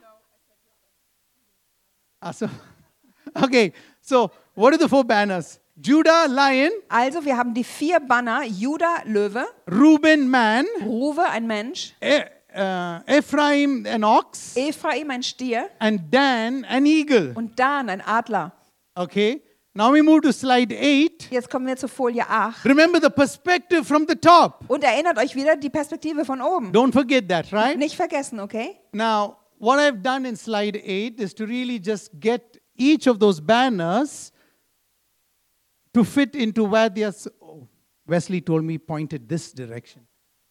Speaker 1: Ah, so, okay, so what are the four banners? Judah, lion,
Speaker 2: Also wir haben die vier Banner. Juda, Löwe.
Speaker 1: Reuben, man,
Speaker 2: Ruve, ein Mensch.
Speaker 1: E- uh, Ephraim, an ox,
Speaker 2: Ephraim, ein Stier.
Speaker 1: and Dan, an eagle.
Speaker 2: Und Dan, ein Adler.
Speaker 1: Okay, now we move to slide eight.
Speaker 2: Jetzt kommen wir zur Folie acht.
Speaker 1: Remember the perspective from the top.
Speaker 2: Und erinnert euch wieder die Perspektive von oben.
Speaker 1: Don't forget that, right?
Speaker 2: Nicht vergessen, okay?
Speaker 1: Now, what I've done in slide eight is to really just get each of those banners to fit into where they are. s- Oh, Wesley told me pointed this direction.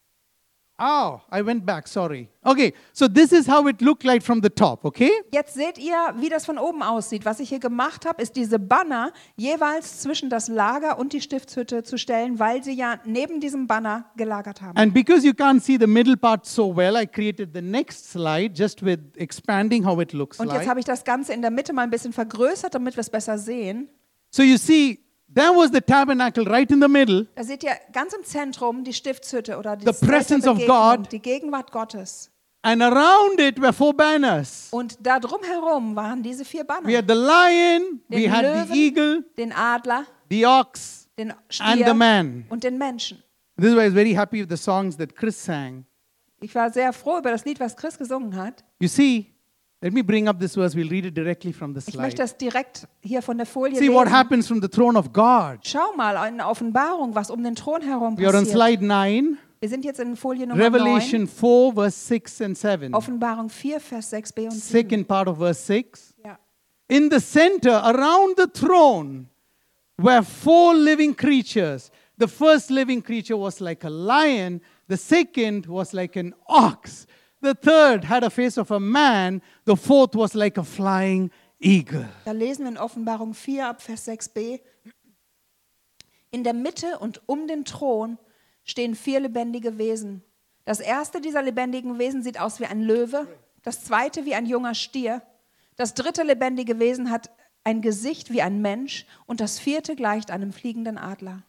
Speaker 1: Oh, I went back, sorry. Okay, so this is how it looked like from the top, okay?
Speaker 2: Jetzt seht ihr, wie das von oben aussieht. Was ich hier gemacht habe, ist diese Banner jeweils zwischen das Lager und die Stiftshütte zu stellen, weil sie ja neben diesem Banner gelagert haben.
Speaker 1: And because you can't see the middle part so well, I created the next slide just with expanding how it looks
Speaker 2: Und jetzt
Speaker 1: like.
Speaker 2: habe ich das Ganze in der Mitte mal ein bisschen vergrößert, damit wir es besser sehen.
Speaker 1: So you see, there was the tabernacle right in the middle.
Speaker 2: Da seht ihr ganz im Zentrum die Stiftshütte oder die
Speaker 1: The presence of
Speaker 2: Begegnung,
Speaker 1: God.
Speaker 2: die Gegenwart Gottes.
Speaker 1: And around it were four banners.
Speaker 2: Und da drumherum waren diese vier Banner.
Speaker 1: We had the lion, we
Speaker 2: Den
Speaker 1: had
Speaker 2: Löwen,
Speaker 1: the eagle,
Speaker 2: den Adler,
Speaker 1: the ox,
Speaker 2: den
Speaker 1: and the
Speaker 2: Stier
Speaker 1: man.
Speaker 2: und den Menschen.
Speaker 1: This is why I was very happy with the songs that Chris sang.
Speaker 2: Ich war sehr froh über das Lied, was Chris gesungen hat.
Speaker 1: You see, let me bring up this verse. We'll read it directly from the
Speaker 2: Ich möchte
Speaker 1: slide.
Speaker 2: das direkt hier von der Folie
Speaker 1: See what
Speaker 2: lesen.
Speaker 1: happens from the throne of God.
Speaker 2: Schau mal in der Offenbarung, was um den Thron herum
Speaker 1: We are on
Speaker 2: passiert.
Speaker 1: slide nine,
Speaker 2: Wir sind jetzt in Folie Nummer
Speaker 1: Revelation
Speaker 2: neun.
Speaker 1: four, verse six and seven.
Speaker 2: Offenbarung vier, Vers sechs b und sieben.
Speaker 1: Second part of verse six.
Speaker 2: Ja.
Speaker 1: In the center, around the throne, were four living creatures. The first living creature was like a lion, the second was like an ox, the third had a face of a man, the fourth was like a flying eagle.
Speaker 2: Da lesen wir in Offenbarung vier ab Vers sechs b. In der Mitte und um den Thron stehen vier lebendige Wesen. Das erste dieser lebendigen Wesen sieht aus wie ein Löwe, das zweite wie ein junger Stier, das dritte lebendige Wesen hat ein Gesicht wie ein Mensch und das vierte gleicht einem fliegenden Adler.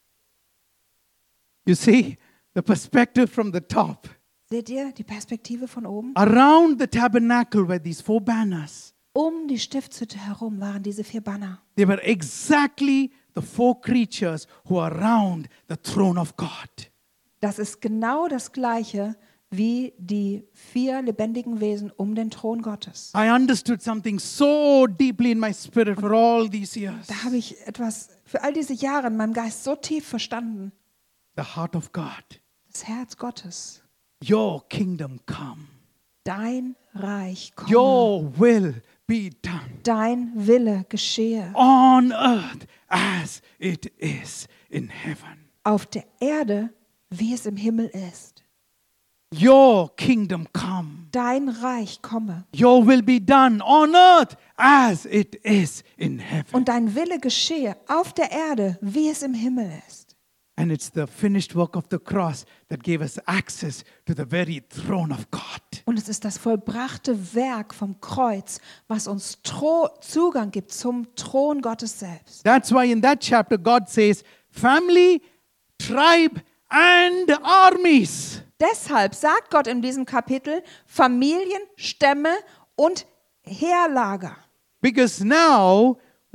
Speaker 1: You see the perspective from the top.
Speaker 2: Seht ihr die Perspektive von oben?
Speaker 1: Around the tabernacle were these four banners.
Speaker 2: Um die Stiftshütte herum waren diese vier Banner.
Speaker 1: They were exactly the four creatures who are around the throne of God.
Speaker 2: Das ist genau das Gleiche wie die vier lebendigen Wesen um den Thron Gottes.
Speaker 1: I understood something so deeply in my spirit for all these years.
Speaker 2: Da habe ich etwas für all diese Jahre in meinem Geist so tief verstanden.
Speaker 1: The heart of God.
Speaker 2: Das Herz Gottes.
Speaker 1: Your kingdom come.
Speaker 2: Dein Reich komme.
Speaker 1: Your will be done
Speaker 2: Dein Wille geschehe.
Speaker 1: on earth as it is in heaven.
Speaker 2: Auf der Erde, wie es im Himmel ist.
Speaker 1: Your kingdom come.
Speaker 2: Dein Reich komme.
Speaker 1: Your will be done on earth as it is in heaven.
Speaker 2: Und dein Wille geschehe auf der Erde, wie es im Himmel ist.
Speaker 1: And it's the finished work of the cross that gave us access to the very throne of God.
Speaker 2: Und es ist das vollbrachte Werk vom Kreuz, was uns Tro- Zugang gibt zum Thron Gottes selbst.
Speaker 1: That's why in that chapter God says, family, tribe and armies.
Speaker 2: Deshalb sagt Gott in diesem Kapitel Familien, Stämme und Heerlager.
Speaker 1: Because now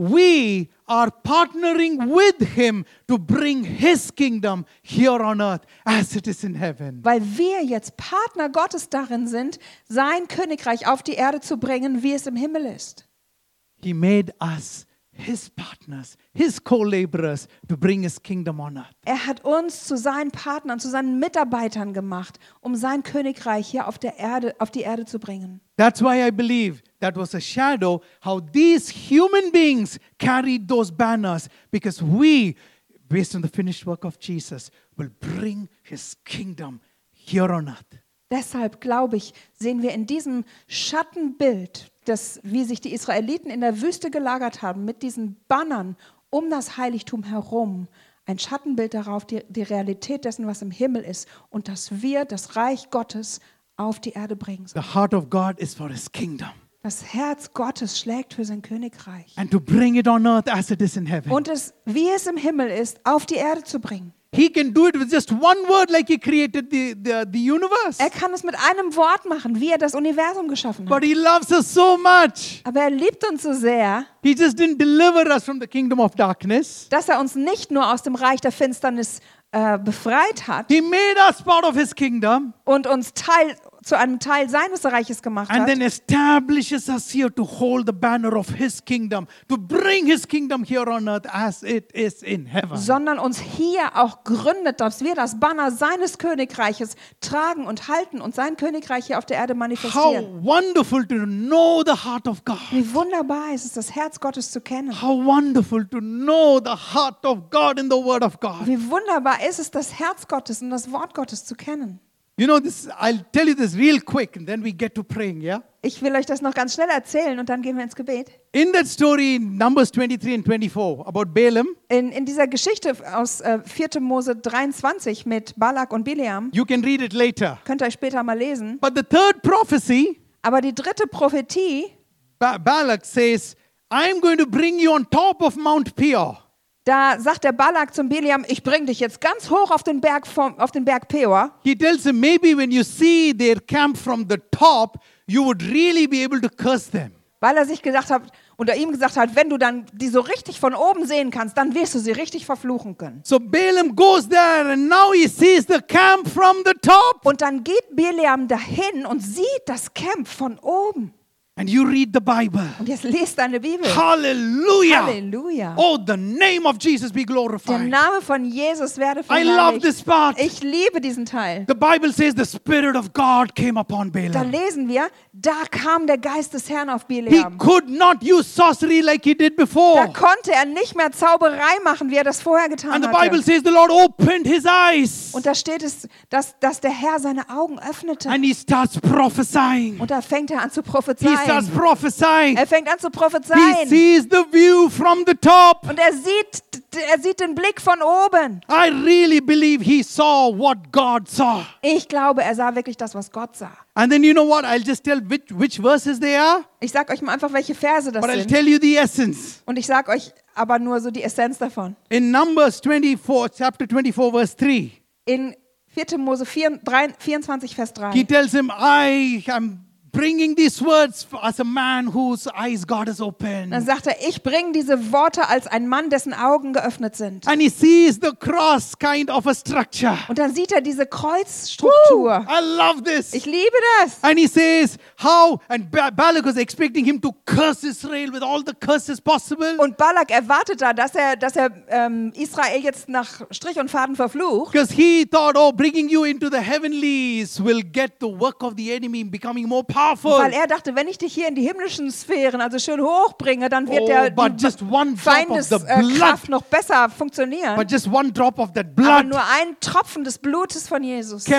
Speaker 1: we are partnering with him to bring his kingdom here on earth as it is in heaven.
Speaker 2: Weil wir jetzt Partner Gottes darin sind, sein Königreich auf die Erde zu bringen, wie es im Himmel ist.
Speaker 1: He made us his partners, his co-laborers to bring his kingdom on earth.
Speaker 2: Er hat uns zu seinen Partnern, zu seinen Mitarbeitern gemacht, um sein Königreich hier auf der Erde, auf die Erde zu bringen.
Speaker 1: That's why I believe that was a shadow how these human beings carried those banners, because we, based on the finished work of Jesus, will bring his kingdom here on earth.
Speaker 2: Deshalb, glaube ich, sehen wir in diesem Schattenbild, das, wie sich die Israeliten in der Wüste gelagert haben, mit diesen Bannern um das Heiligtum herum, ein Schattenbild darauf, die, die Realität dessen, was im Himmel ist, und dass wir das Reich Gottes auf die Erde bringen sollen.
Speaker 1: The heart of God is for his kingdom,
Speaker 2: Das Herz Gottes schlägt für sein Königreich.
Speaker 1: and to bring it on earth as it is in heaven.
Speaker 2: Und es, wie es im Himmel ist, auf die Erde zu bringen.
Speaker 1: He can do it with just one word, like he created the, the, the universe.
Speaker 2: Er kann es mit einem Wort machen, wie er das Universum geschaffen hat.
Speaker 1: But he loves us so much.
Speaker 2: Aber er liebt uns so sehr,
Speaker 1: He just didn't deliver us from the kingdom of darkness.
Speaker 2: dass er uns nicht nur aus dem Reich der Finsternis äh, befreit hat
Speaker 1: He made us part of his kingdom
Speaker 2: und uns Teil, zu einem Teil seines Reiches gemacht
Speaker 1: and
Speaker 2: hat,
Speaker 1: then establishes us here to hold the banner of his kingdom, to bring his kingdom here on earth as it is in heaven.
Speaker 2: sondern uns hier auch gründet, dass wir das Banner seines Königreiches tragen und halten und sein Königreich hier auf der Erde
Speaker 1: How
Speaker 2: manifestieren.
Speaker 1: wonderful to know the heart of God.
Speaker 2: Wie wunderbar ist es, das Herz Gottes zu kennen.
Speaker 1: How wonderful to know the heart of God in the word of God.
Speaker 2: Wie wunderbar ist es, das Herz Gottes und das Wort Gottes zu kennen.
Speaker 1: You know this, I'll tell you this real quick and then we get to praying, yeah?
Speaker 2: Ich will euch das noch ganz schnell erzählen und dann gehen wir ins Gebet.
Speaker 1: In that story in Numbers twenty-three and twenty-four about Balaam,
Speaker 2: In, in dieser Geschichte aus äh, vierter Mose dreiundzwanzig mit Balak und Bileam,
Speaker 1: you can read it later.
Speaker 2: könnt ihr euch später mal lesen.
Speaker 1: But the third prophecy,
Speaker 2: Aber die dritte Prophetie,
Speaker 1: ba- Balak says, I'm going to bring you on top of Mount Peor.
Speaker 2: da sagt der Balak zum Bileam, ich bringe dich jetzt ganz hoch auf den Berg, vom, auf den Berg Peor.
Speaker 1: He tells him, maybe when you see their camp from the top, you would really be able to curse them.
Speaker 2: Weil er sich gedacht hat, oder ihm gesagt hat, wenn du dann die so richtig von oben sehen kannst, dann wirst du sie richtig verfluchen können.
Speaker 1: So Balaam goes there and now he sees the camp from the top.
Speaker 2: Und dann geht Bileam dahin und sieht das Camp von oben.
Speaker 1: And you read the Bible.
Speaker 2: Und jetzt lest deine Bibel.
Speaker 1: Hallelujah.
Speaker 2: Halleluja.
Speaker 1: Oh, the name of Jesus be
Speaker 2: Der
Speaker 1: glorified.
Speaker 2: Name von Jesus werde
Speaker 1: I love
Speaker 2: verherrlicht.
Speaker 1: this part.
Speaker 2: Ich liebe diesen Teil.
Speaker 1: The Bible says the Spirit of God came upon
Speaker 2: Da
Speaker 1: Balaam.
Speaker 2: lesen wir, da kam der Geist des Herrn auf
Speaker 1: He
Speaker 2: Bileam.
Speaker 1: could not use sorcery like he did
Speaker 2: Da
Speaker 1: before.
Speaker 2: konnte er nicht mehr Zauberei machen, wie er das vorher getan
Speaker 1: And the Bible
Speaker 2: hatte.
Speaker 1: says the Lord opened his eyes.
Speaker 2: Und da steht es, dass, dass der Herr seine Augen öffnete.
Speaker 1: And he starts prophesying.
Speaker 2: Und da fängt er an zu
Speaker 1: He starts
Speaker 2: prophezeien.
Speaker 1: prophesying.
Speaker 2: Er fängt an zu
Speaker 1: He
Speaker 2: prophezeien.
Speaker 1: sees the view from the top.
Speaker 2: Und er sieht, er sieht den Blick von oben.
Speaker 1: I really believe he saw what God saw.
Speaker 2: Ich glaube, er sah wirklich das, was Gott sah.
Speaker 1: And then you know what? I'll just tell which, which verses they are,
Speaker 2: Ich sage euch mal einfach, welche Verse das
Speaker 1: but I'll
Speaker 2: sind.
Speaker 1: tell you the essence.
Speaker 2: Und ich sage euch aber nur so die Essenz davon.
Speaker 1: In Numbers twenty-four, chapter twenty-four, verse three,
Speaker 2: In vierter Mose vier, drei, vierundzwanzig, Vers drei.
Speaker 1: he tells him, I am bringing these words as a man whose eyes God has
Speaker 2: Dann
Speaker 1: opened.
Speaker 2: sagt er, ich bringe diese Worte als ein Mann, dessen Augen geöffnet sind.
Speaker 1: And he sees the cross kind of a structure.
Speaker 2: Und dann sieht er diese Kreuzstruktur.
Speaker 1: I love this.
Speaker 2: Ich liebe das.
Speaker 1: And he says, how? And Ba- Balak was expecting him to curse Israel with all the curses possible.
Speaker 2: Und Balak erwartet da, dass er, dass er ähm, Israel jetzt nach Strich und Faden verflucht.
Speaker 1: Because he thought, oh, bringing you into the heavenlies will get the work of the enemy becoming more powerful.
Speaker 2: Weil er dachte, wenn ich dich hier in die himmlischen Sphären, also schön hochbringe, dann wird
Speaker 1: Oh,
Speaker 2: der
Speaker 1: but just one drop of the
Speaker 2: Feindeskraft
Speaker 1: blood,
Speaker 2: noch besser funktionieren.
Speaker 1: but just one drop of that
Speaker 2: Aber
Speaker 1: blood
Speaker 2: nur ein Tropfen des Blutes von Jesus
Speaker 1: can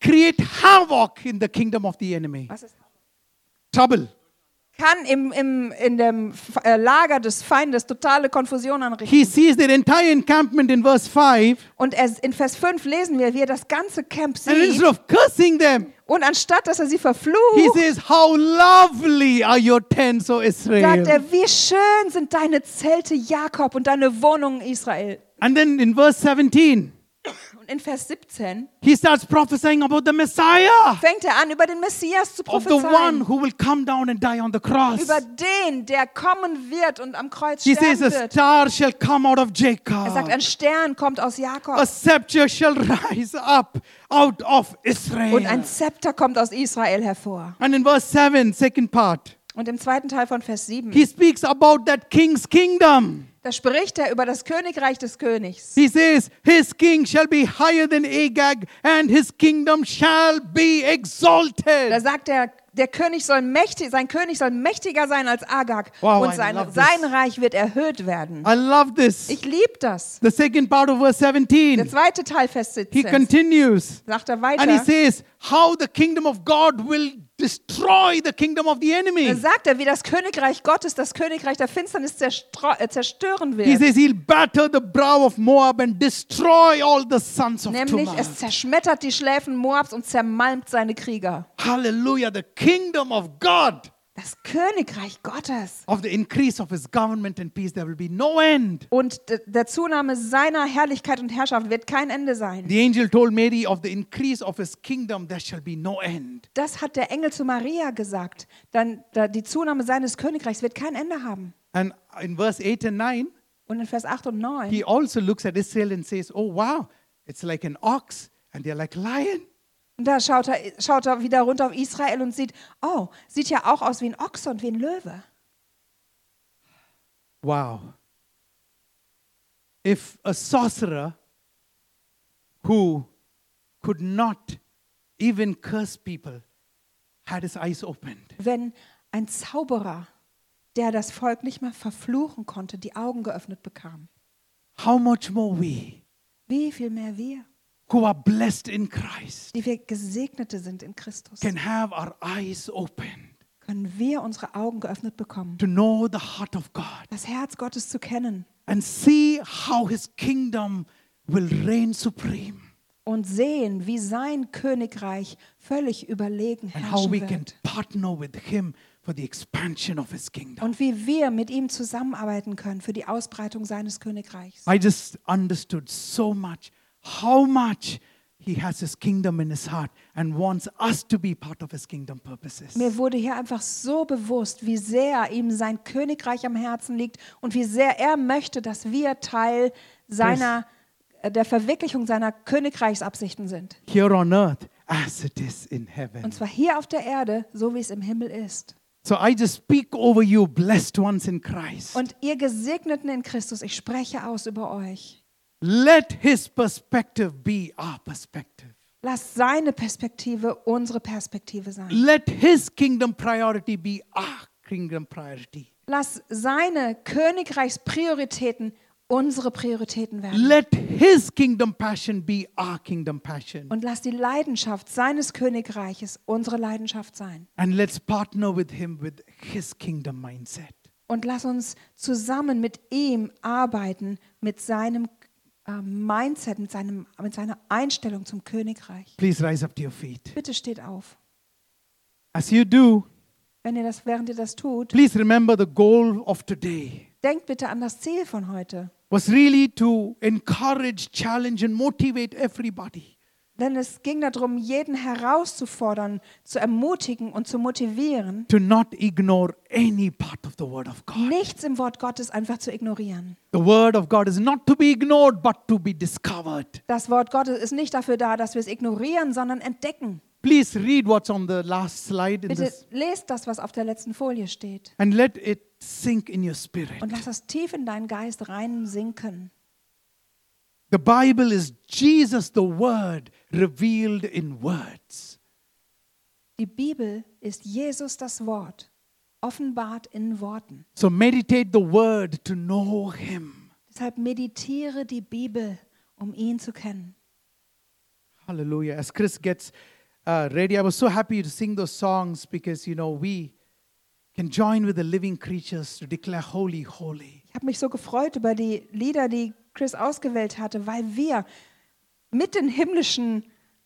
Speaker 1: create havoc in the kingdom of the enemy.
Speaker 2: Was ist?
Speaker 1: Trouble.
Speaker 2: Kann im, im, in dem F- äh, Lager des Feindes totale Konfusion anrichten.
Speaker 1: He sees their entire encampment in verse five.
Speaker 2: Und er, in Vers fünf lesen wir, wie er das ganze Camp
Speaker 1: And
Speaker 2: sieht.
Speaker 1: instead of cursing them,
Speaker 2: Und anstatt, dass er sie
Speaker 1: he
Speaker 2: verflucht,
Speaker 1: says, how lovely are your tents, O
Speaker 2: sagt
Speaker 1: Israel.
Speaker 2: er, wie schön sind deine Zelte, Jakob, und deine Wohnungen, Israel.
Speaker 1: And then in verse seventeen,
Speaker 2: Und in Vers siebzehn
Speaker 1: he starts prophesying about the Messiah,
Speaker 2: fängt er an, über den Messias zu
Speaker 1: of the one
Speaker 2: prophezeien.
Speaker 1: who will come down and die on the cross.
Speaker 2: Über den, der kommen wird und am Kreuz
Speaker 1: He
Speaker 2: sterben
Speaker 1: says, a
Speaker 2: wird.
Speaker 1: star shall come out of
Speaker 2: Er sagt,
Speaker 1: Jacob.
Speaker 2: ein Stern kommt aus Jakob.
Speaker 1: A scepter shall rise up out of
Speaker 2: Und ein
Speaker 1: Israel.
Speaker 2: Zepter kommt aus Israel hervor.
Speaker 1: And in verse seven, second part,
Speaker 2: Und im zweiten Teil von Vers sieben,
Speaker 1: he speaks about that king's kingdom.
Speaker 2: da spricht er über das Königreich des Königs.
Speaker 1: He says, his king shall be higher than Agag, and his kingdom shall be
Speaker 2: Da
Speaker 1: exalted.
Speaker 2: sagt er, der König soll mächtig, sein König soll mächtiger sein als Agag.
Speaker 1: Wow,
Speaker 2: und
Speaker 1: I
Speaker 2: sein,
Speaker 1: love this.
Speaker 2: sein Reich wird erhöht werden.
Speaker 1: I love this.
Speaker 2: Ich liebe das.
Speaker 1: The second part of verse
Speaker 2: Der
Speaker 1: seventeen,
Speaker 2: zweite Teil, Vers
Speaker 1: he
Speaker 2: siebzehn,
Speaker 1: continues,
Speaker 2: sagt er
Speaker 1: and he
Speaker 2: weiter.
Speaker 1: says, how the kingdom of God will destroy the kingdom of the
Speaker 2: Da
Speaker 1: enemy.
Speaker 2: sagt er, wie das Königreich Gottes, das Königreich der Finsternis zerstro- äh, zerstören
Speaker 1: He
Speaker 2: wird.
Speaker 1: says he'll batter the brow of Moab and destroy all the sons of
Speaker 2: Nämlich,
Speaker 1: Tumah.
Speaker 2: es zerschmettert die Schläfen Moabs und zermalmt seine Krieger.
Speaker 1: Hallelujah, the kingdom of God.
Speaker 2: Das Königreich Gottes
Speaker 1: Of the increase of his government and peace, there will be no end.
Speaker 2: und d- der Zunahme seiner Herrlichkeit und Herrschaft wird kein Ende sein.
Speaker 1: The angel told Mary, of the increase of his kingdom, there shall be no end.
Speaker 2: Das hat der Engel zu Maria gesagt. Dann da die Zunahme seines Königreichs wird kein Ende haben.
Speaker 1: And in verse eight and nine,
Speaker 2: Und in Vers acht und neun,
Speaker 1: he also looks at Israel and says, oh wow, it's like an ox and they're like lion.
Speaker 2: und da schaut er, schaut er wieder runter auf Israel und sieht, oh, sieht ja auch aus wie ein Ochse und wie ein Löwe.
Speaker 1: Wow. If a sorcerer who could not even curse people had his eyes opened,
Speaker 2: Wenn ein Zauberer, der das Volk nicht mehr verfluchen konnte, die Augen geöffnet bekam,
Speaker 1: how much more we
Speaker 2: wie viel mehr wir,
Speaker 1: who are blessed in Christ
Speaker 2: die wir Gesegnete sind in Christus,
Speaker 1: can have our eyes opened
Speaker 2: können wir unsere Augen geöffnet bekommen,
Speaker 1: to know the heart of God
Speaker 2: das Herz Gottes zu kennen
Speaker 1: and see how his kingdom will reign supreme
Speaker 2: und sehen, wie sein Königreich völlig überlegen
Speaker 1: and how
Speaker 2: herrschen
Speaker 1: we can
Speaker 2: wird.
Speaker 1: partner with him for the expansion of his kingdom.
Speaker 2: Und wie wir mit ihm zusammenarbeiten können für die Ausbreitung seines Königreichs.
Speaker 1: I just understood so much how much he has his kingdom in his heart and wants us to be part of his kingdom purposes.
Speaker 2: Mir wurde hier einfach so bewusst, wie sehr ihm sein Königreich am Herzen liegt und wie sehr er möchte, dass wir Teil seiner, äh, der Verwirklichung seiner Königreichsabsichten sind.
Speaker 1: Here on earth as it is in heaven.
Speaker 2: Und zwar hier auf der Erde, so wie es im Himmel ist.
Speaker 1: So I just speak over you, blessed ones in Christ.
Speaker 2: Und ihr Gesegneten in Christus, ich spreche aus über euch.
Speaker 1: Let his perspective be our perspective.
Speaker 2: Lasst seine Perspektive unsere Perspektive sein.
Speaker 1: Let his kingdom priority be our kingdom priority.
Speaker 2: Lass seine Königreichsprioritäten unsere Prioritäten werden.
Speaker 1: Let his kingdom passion be our kingdom passion.
Speaker 2: Und lass die Leidenschaft seines Königreiches unsere Leidenschaft sein.
Speaker 1: And let's partner with him with his kingdom mindset.
Speaker 2: Und lass uns zusammen mit ihm arbeiten, mit seinem äh, Mindset, mit, seinem, mit seiner Einstellung zum Königreich.
Speaker 1: Please rise up to your feet.
Speaker 2: Bitte steht auf.
Speaker 1: As you do,
Speaker 2: Wenn ihr das, während ihr das tut,
Speaker 1: please remember the goal of today
Speaker 2: denkt bitte an das Ziel von heute.
Speaker 1: was really to encourage, challenge and motivate everybody.
Speaker 2: Denn es ging darum, jeden herauszufordern, zu ermutigen und zu motivieren,
Speaker 1: To not ignore any part of the word of God.
Speaker 2: nichts im Wort Gottes einfach zu ignorieren.
Speaker 1: The word of God is not to be ignored but to be discovered.
Speaker 2: Das Wort Gottes ist nicht dafür da, dass wir es ignorieren, sondern entdecken.
Speaker 1: Please read what's on the last slide in
Speaker 2: Bitte
Speaker 1: this
Speaker 2: lest das, was auf der letzten Folie steht.
Speaker 1: and let it sink in your spirit.
Speaker 2: Und lass das tief in deinen Geist rein sinken.
Speaker 1: The Bible is Jesus, the Word, revealed in words.
Speaker 2: Die Bibel ist Jesus das Wort, offenbart in Worten.
Speaker 1: So meditate the Word to know Him.
Speaker 2: Deshalb meditiere die Bibel, um ihn zu kennen.
Speaker 1: Hallelujah. As Chris gets uh, ready, I was so happy to sing those songs because, you know, we can join with the living creatures to declare holy, holy.
Speaker 2: Ich habe mich so gefreut über die Lieder, die Chris ausgewählt hatte, weil wir mit den himmlischen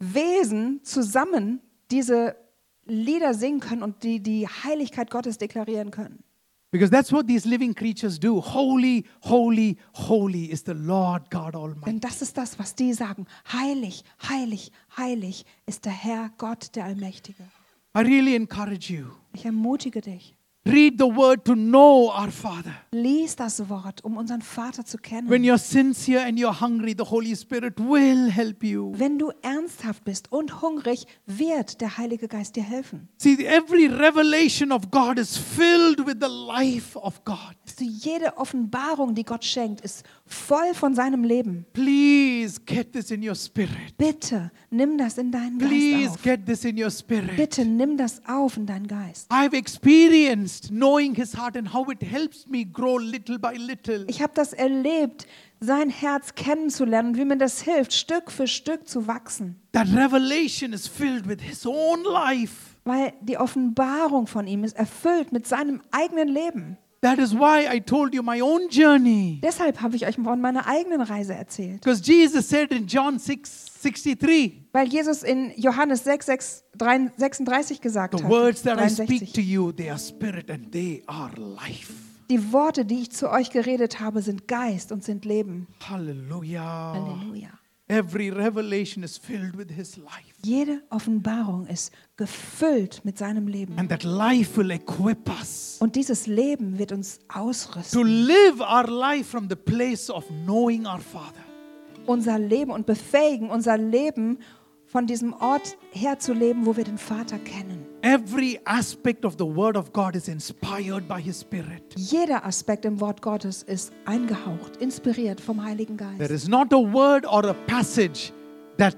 Speaker 2: Wesen zusammen diese Lieder singen können und die, die Heiligkeit Gottes deklarieren können.
Speaker 1: Because that's what these living creatures do. Holy, holy, holy is the Lord God Almighty.
Speaker 2: Denn das ist das, was die sagen. Heilig, heilig, heilig ist der Herr Gott, der Allmächtige.
Speaker 1: I really encourage you.
Speaker 2: Ich ermutige dich.
Speaker 1: Read the word to know our Father.
Speaker 2: Lies das Wort, um unseren Vater zu kennen.
Speaker 1: When you're sincere and you're hungry, the Holy Spirit will help you.
Speaker 2: Wenn du ernsthaft bist und hungrig, wird der Heilige Geist dir helfen.
Speaker 1: See, every revelation of God is filled with the life of God.
Speaker 2: Also jede Offenbarung, die Gott schenkt, ist voll von seinem Leben.
Speaker 1: Please get this in your spirit.
Speaker 2: Bitte nimm das in deinen
Speaker 1: Please
Speaker 2: Geist auf.
Speaker 1: get this in your spirit.
Speaker 2: Bitte nimm das auf in deinen Geist.
Speaker 1: I've experienced knowing his heart and how it helps me grow little by little.
Speaker 2: Ich habe das erlebt, sein Herz kennenzulernen und wie mir das hilft, Stück für Stück zu wachsen.
Speaker 1: That revelation is filled with his own life.
Speaker 2: Weil die Offenbarung von ihm ist erfüllt mit seinem eigenen Leben.
Speaker 1: That is why I told you my own journey.
Speaker 2: Deshalb habe ich euch von meiner eigenen Reise erzählt.
Speaker 1: Because Jesus said in John six sixty-three,
Speaker 2: Weil Jesus in Johannes sechs sechsunddreißig gesagt
Speaker 1: the
Speaker 2: hat,
Speaker 1: words that I speak
Speaker 2: dreiundsechzig,
Speaker 1: to you, they are spirit and they are life.
Speaker 2: die Worte, die ich zu euch geredet habe, sind Geist und sind Leben.
Speaker 1: Hallelujah.
Speaker 2: Halleluja.
Speaker 1: Every revelation is filled with his life.
Speaker 2: Jede Offenbarung ist gefüllt mit seinem Leben.
Speaker 1: And that life will equip us
Speaker 2: Und dieses Leben wird uns
Speaker 1: to
Speaker 2: ausrüsten.
Speaker 1: live our life from the place of knowing our Father.
Speaker 2: Unser Leben und befähigen, unser Leben von diesem Ort her zu leben, wo wir den Vater kennen.
Speaker 1: Every aspect of the Word of God is inspired by His Spirit.
Speaker 2: Jeder Aspekt im Wort Gottes ist eingehaucht, inspiriert vom Heiligen
Speaker 1: There
Speaker 2: Geist.
Speaker 1: is not a word or a passage that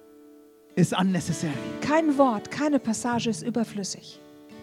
Speaker 1: is unnecessary.
Speaker 2: Kein Wort, keine Passage ist überflüssig.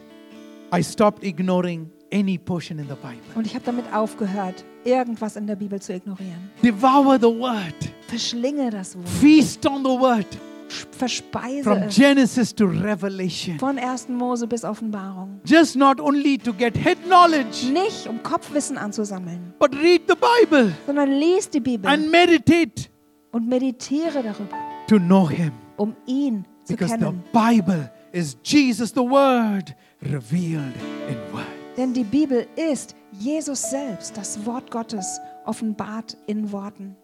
Speaker 1: I stopped ignoring any portion in the Bible.
Speaker 2: Und ich habe damit aufgehört, irgendwas in der Bibel zu ignorieren.
Speaker 1: Devour the Word.
Speaker 2: Verschlinge das Wort,
Speaker 1: Feast on the Word.
Speaker 2: verspeise
Speaker 1: From
Speaker 2: es.
Speaker 1: Genesis to Revelation.
Speaker 2: Von ersten Mose bis Offenbarung.
Speaker 1: Just not only to get head knowledge,
Speaker 2: Nicht, um Kopfwissen anzusammeln,
Speaker 1: but read the Bible
Speaker 2: sondern lies die Bibel
Speaker 1: and meditate
Speaker 2: und meditiere darüber,
Speaker 1: to know Him.
Speaker 2: um ihn zu
Speaker 1: Because the
Speaker 2: kennen.
Speaker 1: Bible is Jesus the Word revealed in word.
Speaker 2: Denn die Bibel ist Jesus selbst, das Wort Gottes, offenbart in Worten.